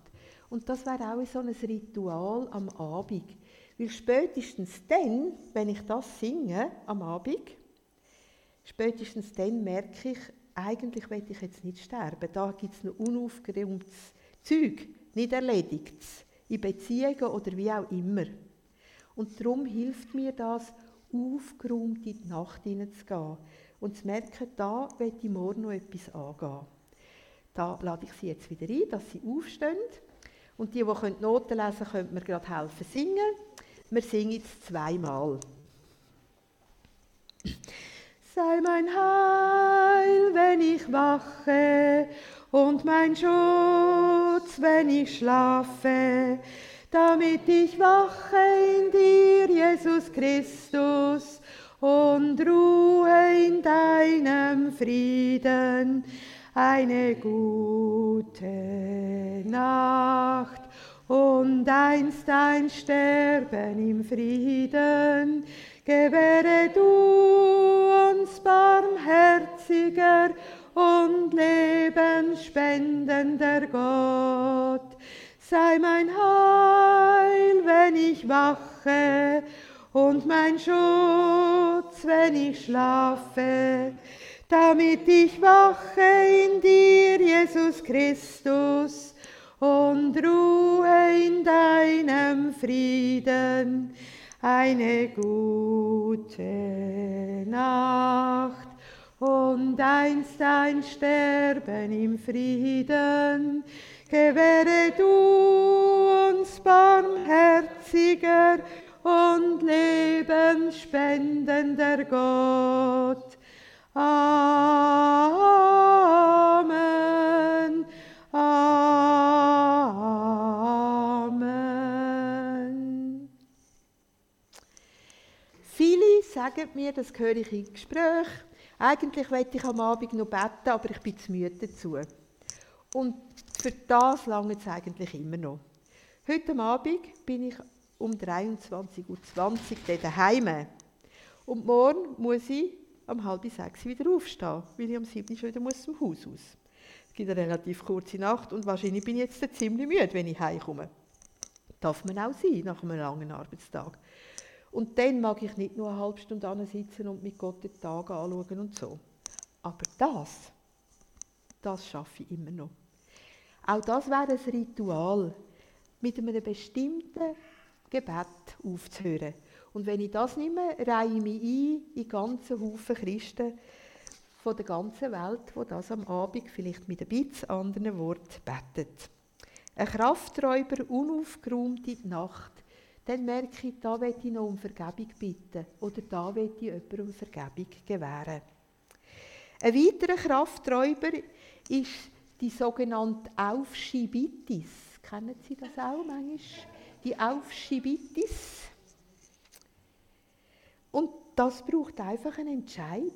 Und das wäre auch so ein Ritual am Abend. Weil spätestens dann, wenn ich das singe am Abend, spätestens dann merke ich, eigentlich will ich jetzt nicht sterben. Da gibt es noch unaufgeräumtes Zeug, nicht erledigtes, in Beziehungen oder wie auch immer. Und darum hilft mir das, aufgeräumt in die Nacht hineinzugehen und zu merken, da will ich morgen noch etwas angehen. Da lade ich Sie jetzt wieder ein, dass Sie aufstehen. Und die, die Noten lesen können, können mir gerade helfen singen. Wir singen jetzt zweimal. Sei mein Heil, wenn ich wache, und mein Schutz, wenn ich schlafe, damit ich wache in dir, Jesus Christus, und ruhe in deinem Frieden. Eine gute Nacht und einst ein Sterben im Frieden. Gewähre du uns, barmherziger und lebenspendender Gott. Sei mein Heil, wenn ich wache, und mein Schutz, wenn ich schlafe, damit ich wache in dir, Jesus Christus, und ruhe in deinem Frieden. Eine gute Nacht und einst ein Sterben im Frieden. Gewähre du uns, barmherziger und lebenspendender Gott. Amen. Amen. Viele sagen mir, das höre ich im Gespräch, eigentlich möchte ich am Abend noch beten, aber ich bin zu müde dazu. Und für das lange es eigentlich immer noch. Heute Abend bin ich um dreiundzwanzig Uhr zwanzig daheim. Und morgen muss ich um halb sechs wieder aufstehen, weil ich am sieben schon wieder muss zum Haus aus. Es gibt eine relativ kurze Nacht und wahrscheinlich bin ich jetzt ziemlich müde, wenn ich heimkomme. Darf man auch sein, nach einem langen Arbeitstag. Und dann mag ich nicht nur eine halbe Stunde sitzen und mit Gott den Tag anschauen und so. Aber das, das schaffe ich immer noch. Auch das wäre ein Ritual, mit einem bestimmten Gebet aufzuhören. Und wenn ich das nicht mehr, reihe ich mich ein in ganzen Haufen Christen von der ganzen Welt, die das am Abend vielleicht mit ein bisschen anderen Worten beten. Ein Krafträuber, unaufgeräumt in die Nacht, dann merke ich, da will ich noch um Vergebung bitten oder da will ich jemandem um Vergebung gewähren. Ein weiterer Krafträuber ist die sogenannte Aufschiebitis. Kennen Sie das auch manchmal? Die Aufschiebitis. Und das braucht einfach einen Entscheid.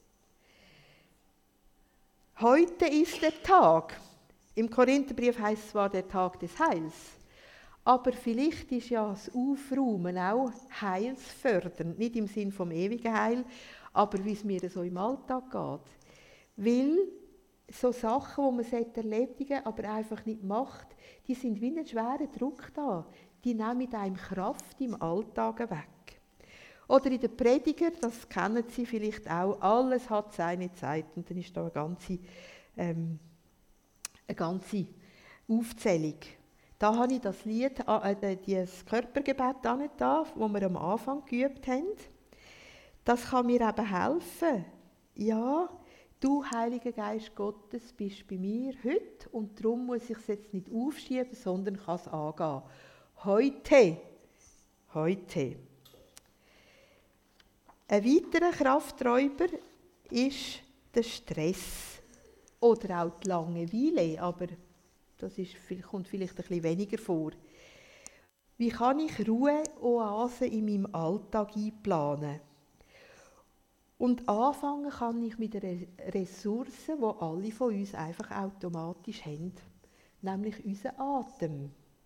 Heute ist der Tag. Im Korintherbrief heißt es zwar der Tag des Heils, aber vielleicht ist ja das Aufräumen auch heilsfördernd. Nicht im Sinn vom ewigen Heil, aber wie es mir so im Alltag geht. Weil so Sachen, die man erledigen sollte, aber einfach nicht macht, die sind wie ein schwerer Druck da. Die nehmen einem Kraft im Alltag weg. Oder in den Prediger, das kennen Sie vielleicht auch, alles hat seine Zeit. Und dann ist da eine ganze, ähm, eine ganze Aufzählung. Da habe ich das Lied, äh, das Körpergebet da, das wir am Anfang geübt haben. Das kann mir eben helfen. Ja, du, Heiliger Geist Gottes, bist bei mir heute und darum muss ich es jetzt nicht aufschieben, sondern kann es angehen. Heute. Heute. Ein weiterer Krafträuber ist der Stress oder auch die Langeweile, aber das ist, kommt vielleicht ein bisschen weniger vor. Wie kann ich Ruheoasen in meinem Alltag einplanen? Und anfangen kann ich mit einer Ressource, die alle von uns einfach automatisch haben, nämlich unseren Atem.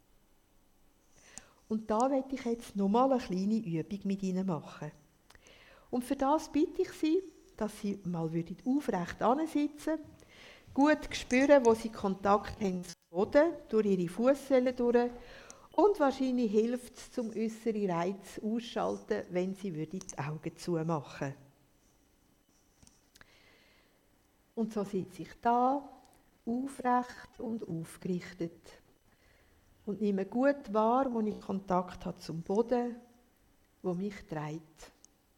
Und da möchte ich jetzt nochmal eine kleine Übung mit Ihnen machen. Und für das bitte ich Sie, dass Sie mal aufrecht ansitzen, gut spüren, wo sie Kontakt haben zum Boden, durch ihre Fußsohlen durch. Und wahrscheinlich hilft es, zum äußere Reiz ausschalten, wenn sie die Augen zumachen. Und so sitze ich da, aufrecht und aufgerichtet. Und nehme gut wahr, wo ich Kontakt habe zum Boden, wo mich trägt.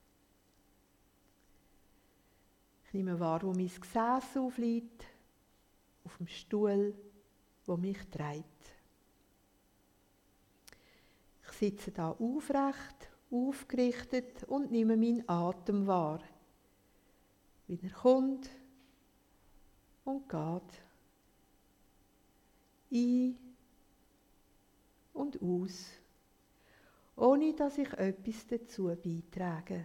Ich nehme wahr, wo mein Gesäß aufliegt, auf dem Stuhl, wo mich trägt. Ich sitze da aufrecht, aufgerichtet und nehme meinen Atem wahr, wie er kommt und geht. Ein und aus, ohne dass ich etwas dazu beitrage.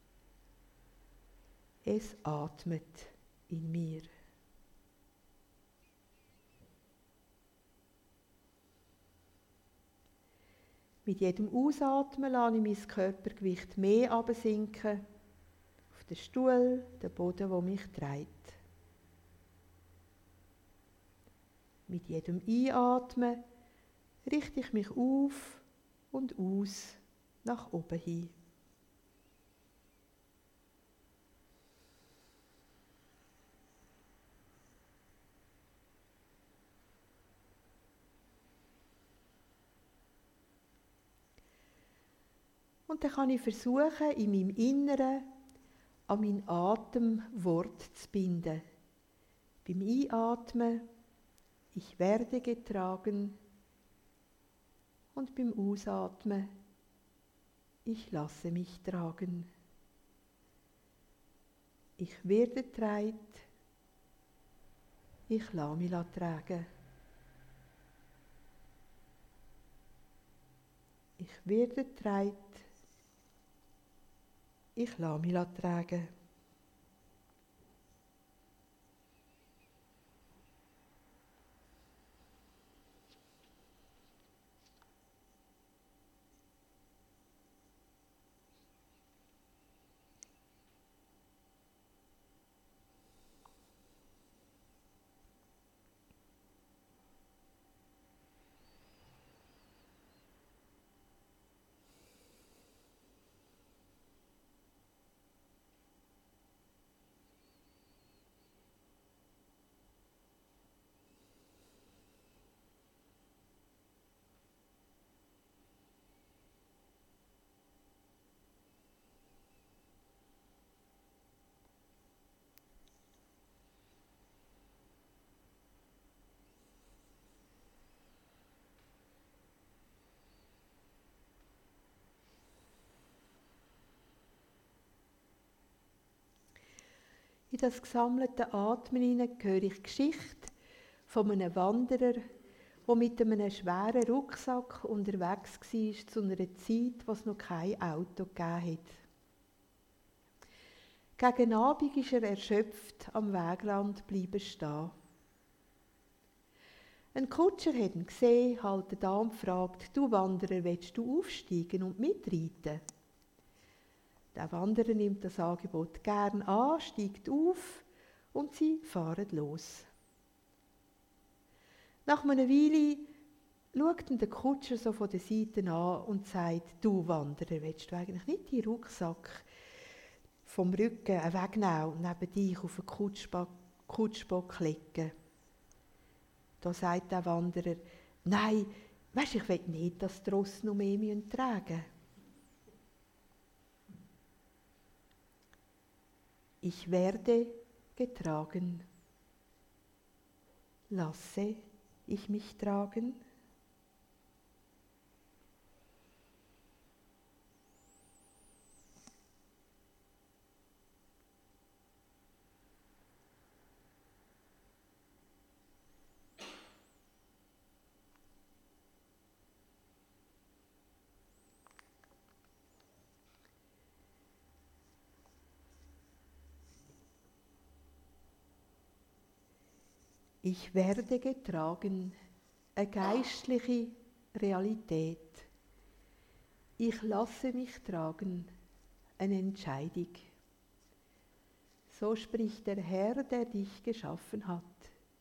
Es atmet in mir. Mit jedem Ausatmen lasse ich mein Körpergewicht mehr absinken auf den Stuhl, den Boden, der mich trägt. Mit jedem Einatmen richte ich mich auf und aus nach oben hin. Und dann kann ich versuchen, in meinem Inneren an meinen Atem Wort zu binden. Beim Einatmen, ich werde getragen, und beim Ausatmen, ich lasse mich tragen. Ich werde getragen, ich lasse mich tragen. Ich werde getragen, ich lasse mich tragen. In das gesammelte Atmen hinein höre ich die Geschichte von einem Wanderer, der mit einem schweren Rucksack unterwegs war zu einer Zeit, wo es noch kein Auto gegeben hat. Gegen Abend ist er erschöpft am Wegrand bleiben stehen. Ein Kutscher hat ihn gesehen, haltet an und fragt: «Du Wanderer, willst du aufsteigen und mitreiten?» Der Wanderer nimmt das Angebot gern an, steigt auf und sie fahren los. Nach einer Weile schaut ihn der Kutscher so von der Seite an und sagt: «Du Wanderer, willst du eigentlich nicht deinen Rucksack vom Rücken wegnehmen und neben dich auf den Kutschbock, Kutschbock legen?» Da sagt der Wanderer: «Nein, weisst, ich will nicht, dass die Rosse noch mehr tragen müssen.» Ich werde getragen. Lasse ich mich tragen? Ich werde getragen, eine geistliche Realität. Ich lasse mich tragen, eine Entscheidung. So spricht der Herr, der dich geschaffen hat.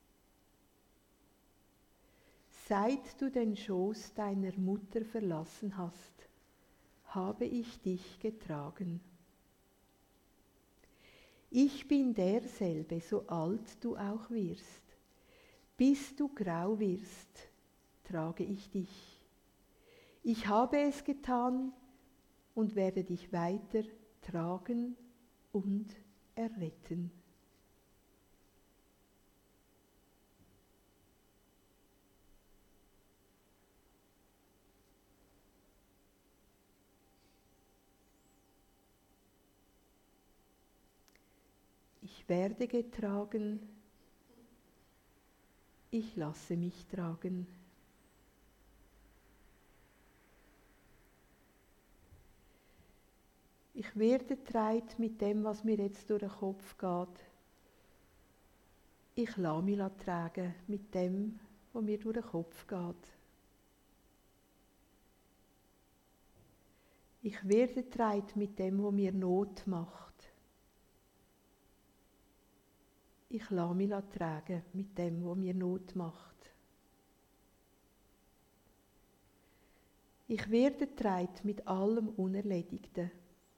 Seit du den Schoß deiner Mutter verlassen hast, habe ich dich getragen. Ich bin derselbe, so alt du auch wirst. Bis du grau wirst, trage ich dich. Ich habe es getan und werde dich weiter tragen und erretten. Ich werde getragen, ich lasse mich tragen. Ich werde treit mit dem, was mir jetzt durch den Kopf geht. Ich lasse mich tragen mit dem, was mir durch den Kopf geht. Ich werde treit mit dem, was mir Not macht. Ich lasse mich tragen mit dem, was mir Not macht. Ich werde treit mit allem Unerledigten.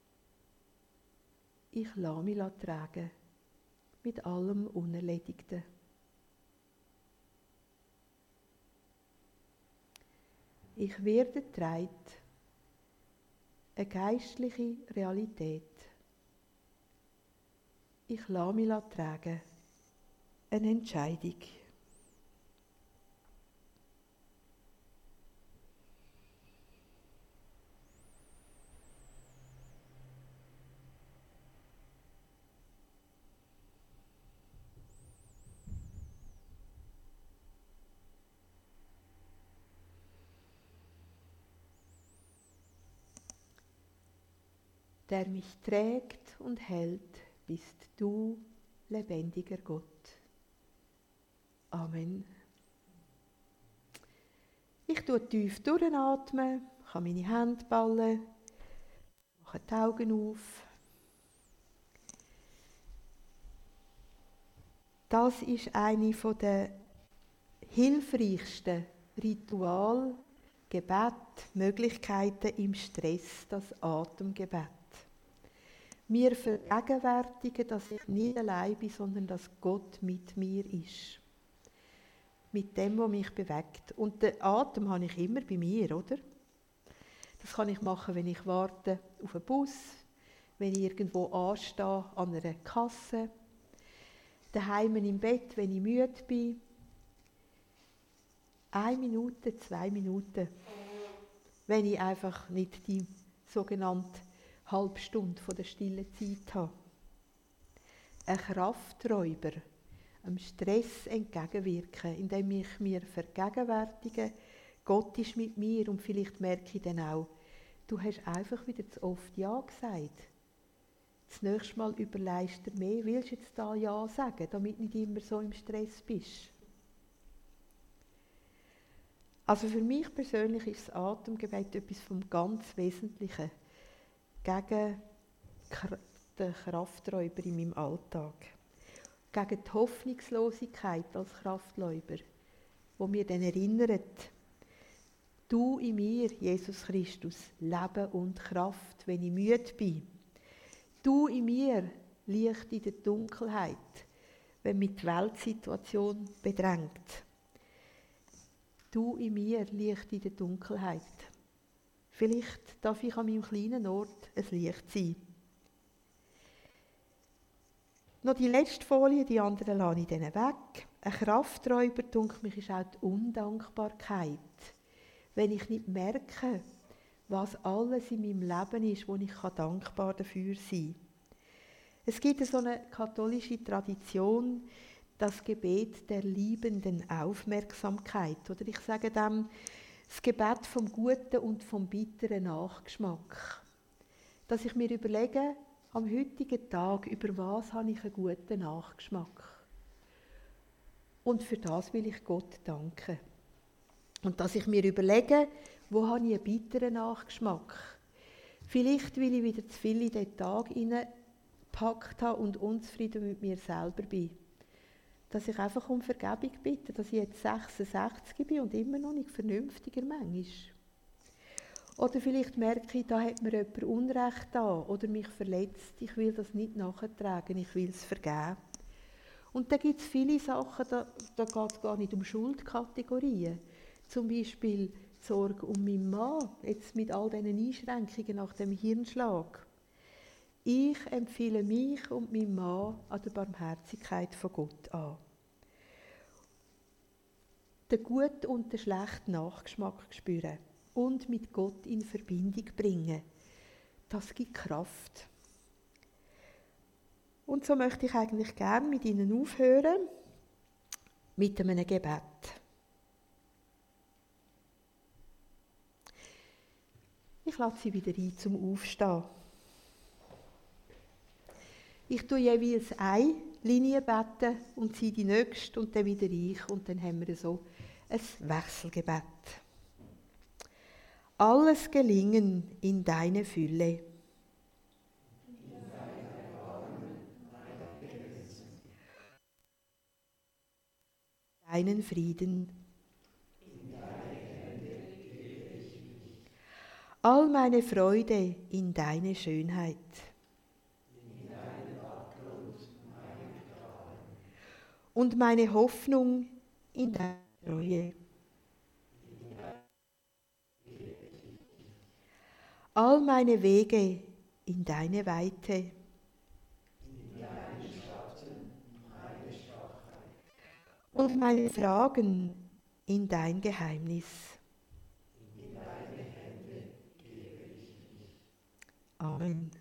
Ich lasse mich tragen mit allem Unerledigten. Ich werde treit eine geistliche Realität. Ich lasse mich tragen eine Entscheidung. Der mich trägt und hält, bist du, lebendiger Gott. Amen. Ich tue tief durchatmen, kann meine Hände ballen, mache die Augen auf. Das ist eine der hilfreichsten Ritual, Gebet, Möglichkeiten im Stress, das Atemgebet. Wir vergegenwärtigen, dass ich nicht allein bin, sondern dass Gott mit mir ist. Mit dem, was mich bewegt. Und den Atem habe ich immer bei mir, oder? Das kann ich machen, wenn ich warte auf einen Bus, wenn ich irgendwo anstehe an einer Kasse, daheim im Bett, wenn ich müde bin. Eine Minute, zwei Minuten, wenn ich einfach nicht die sogenannte halbe Stunde von der stillen Zeit habe. Ein Krafträuber, dem Stress entgegenwirken, indem ich mir vergegenwärtige, Gott ist mit mir und vielleicht merke ich dann auch, du hast einfach wieder zu oft Ja gesagt. Das nächste Mal überlegst du mehr, willst du jetzt da Ja sagen, damit du nicht immer so im Stress bist. Also für mich persönlich ist das Atemgebet etwas vom ganz Wesentlichen gegen den Krafträuber in meinem Alltag. Gegen die Hoffnungslosigkeit als Krafträuber, wo mir dann erinnert, du in mir, Jesus Christus, Leben und Kraft, wenn ich müde bin. Du in mir, Licht in der Dunkelheit, wenn mich die Weltsituation bedrängt. Du in mir, Licht in der Dunkelheit. Vielleicht darf ich an meinem kleinen Ort ein Licht sein. Noch die letzte Folie, die anderen lasse ich dann weg. Ein Krafträuber, denke mich, ist auch die Undankbarkeit. Wenn ich nicht merke, was alles in meinem Leben ist, wo ich dankbar dafür sein kann. Es gibt so eine katholische Tradition, das Gebet der liebenden Aufmerksamkeit. Oder ich sage dem, das Gebet vom guten und vom bitteren Nachgeschmack. Dass ich mir überlege, am heutigen Tag, über was habe ich einen guten Nachgeschmack. Und für das will ich Gott danken. Und dass ich mir überlege, wo habe ich einen bitteren Nachgeschmack. Vielleicht, weil ich wieder zu viel in den Tag hineingepackt habe und unzufrieden mit mir selber bin. dass ich einfach um Vergebung bitte, dass ich jetzt sechsundsechzig bin und immer noch nicht vernünftiger manchmal. Oder vielleicht merke ich, da hat mir jemand Unrecht da oder mich verletzt. Ich will das nicht nachtragen, ich will es vergeben. Und da gibt es viele Sachen, da, da geht es gar nicht um Schuldkategorien. Zum Beispiel die Sorge um meinen Mann, jetzt mit all diesen Einschränkungen nach dem Hirnschlag. Ich empfehle mich und meinen Mann an der Barmherzigkeit von Gott an. Den guten und den schlechten Nachgeschmack spüren und mit Gott in Verbindung bringen. Das gibt Kraft. Und so möchte ich eigentlich gerne mit Ihnen aufhören, mit einem Gebet. Ich lade Sie wieder ein zum Aufstehen. Ich tue jeweils eine Linie beten und Sie die nächste und dann wieder ich. Und dann haben wir so ein Wechselgebet. Alles gelingen in deine Fülle. Deinen Frieden. All meine Freude in deine Schönheit. Und meine Hoffnung in deine Treue. All meine Wege in deine Weite. Und meine Fragen in dein Geheimnis. Amen.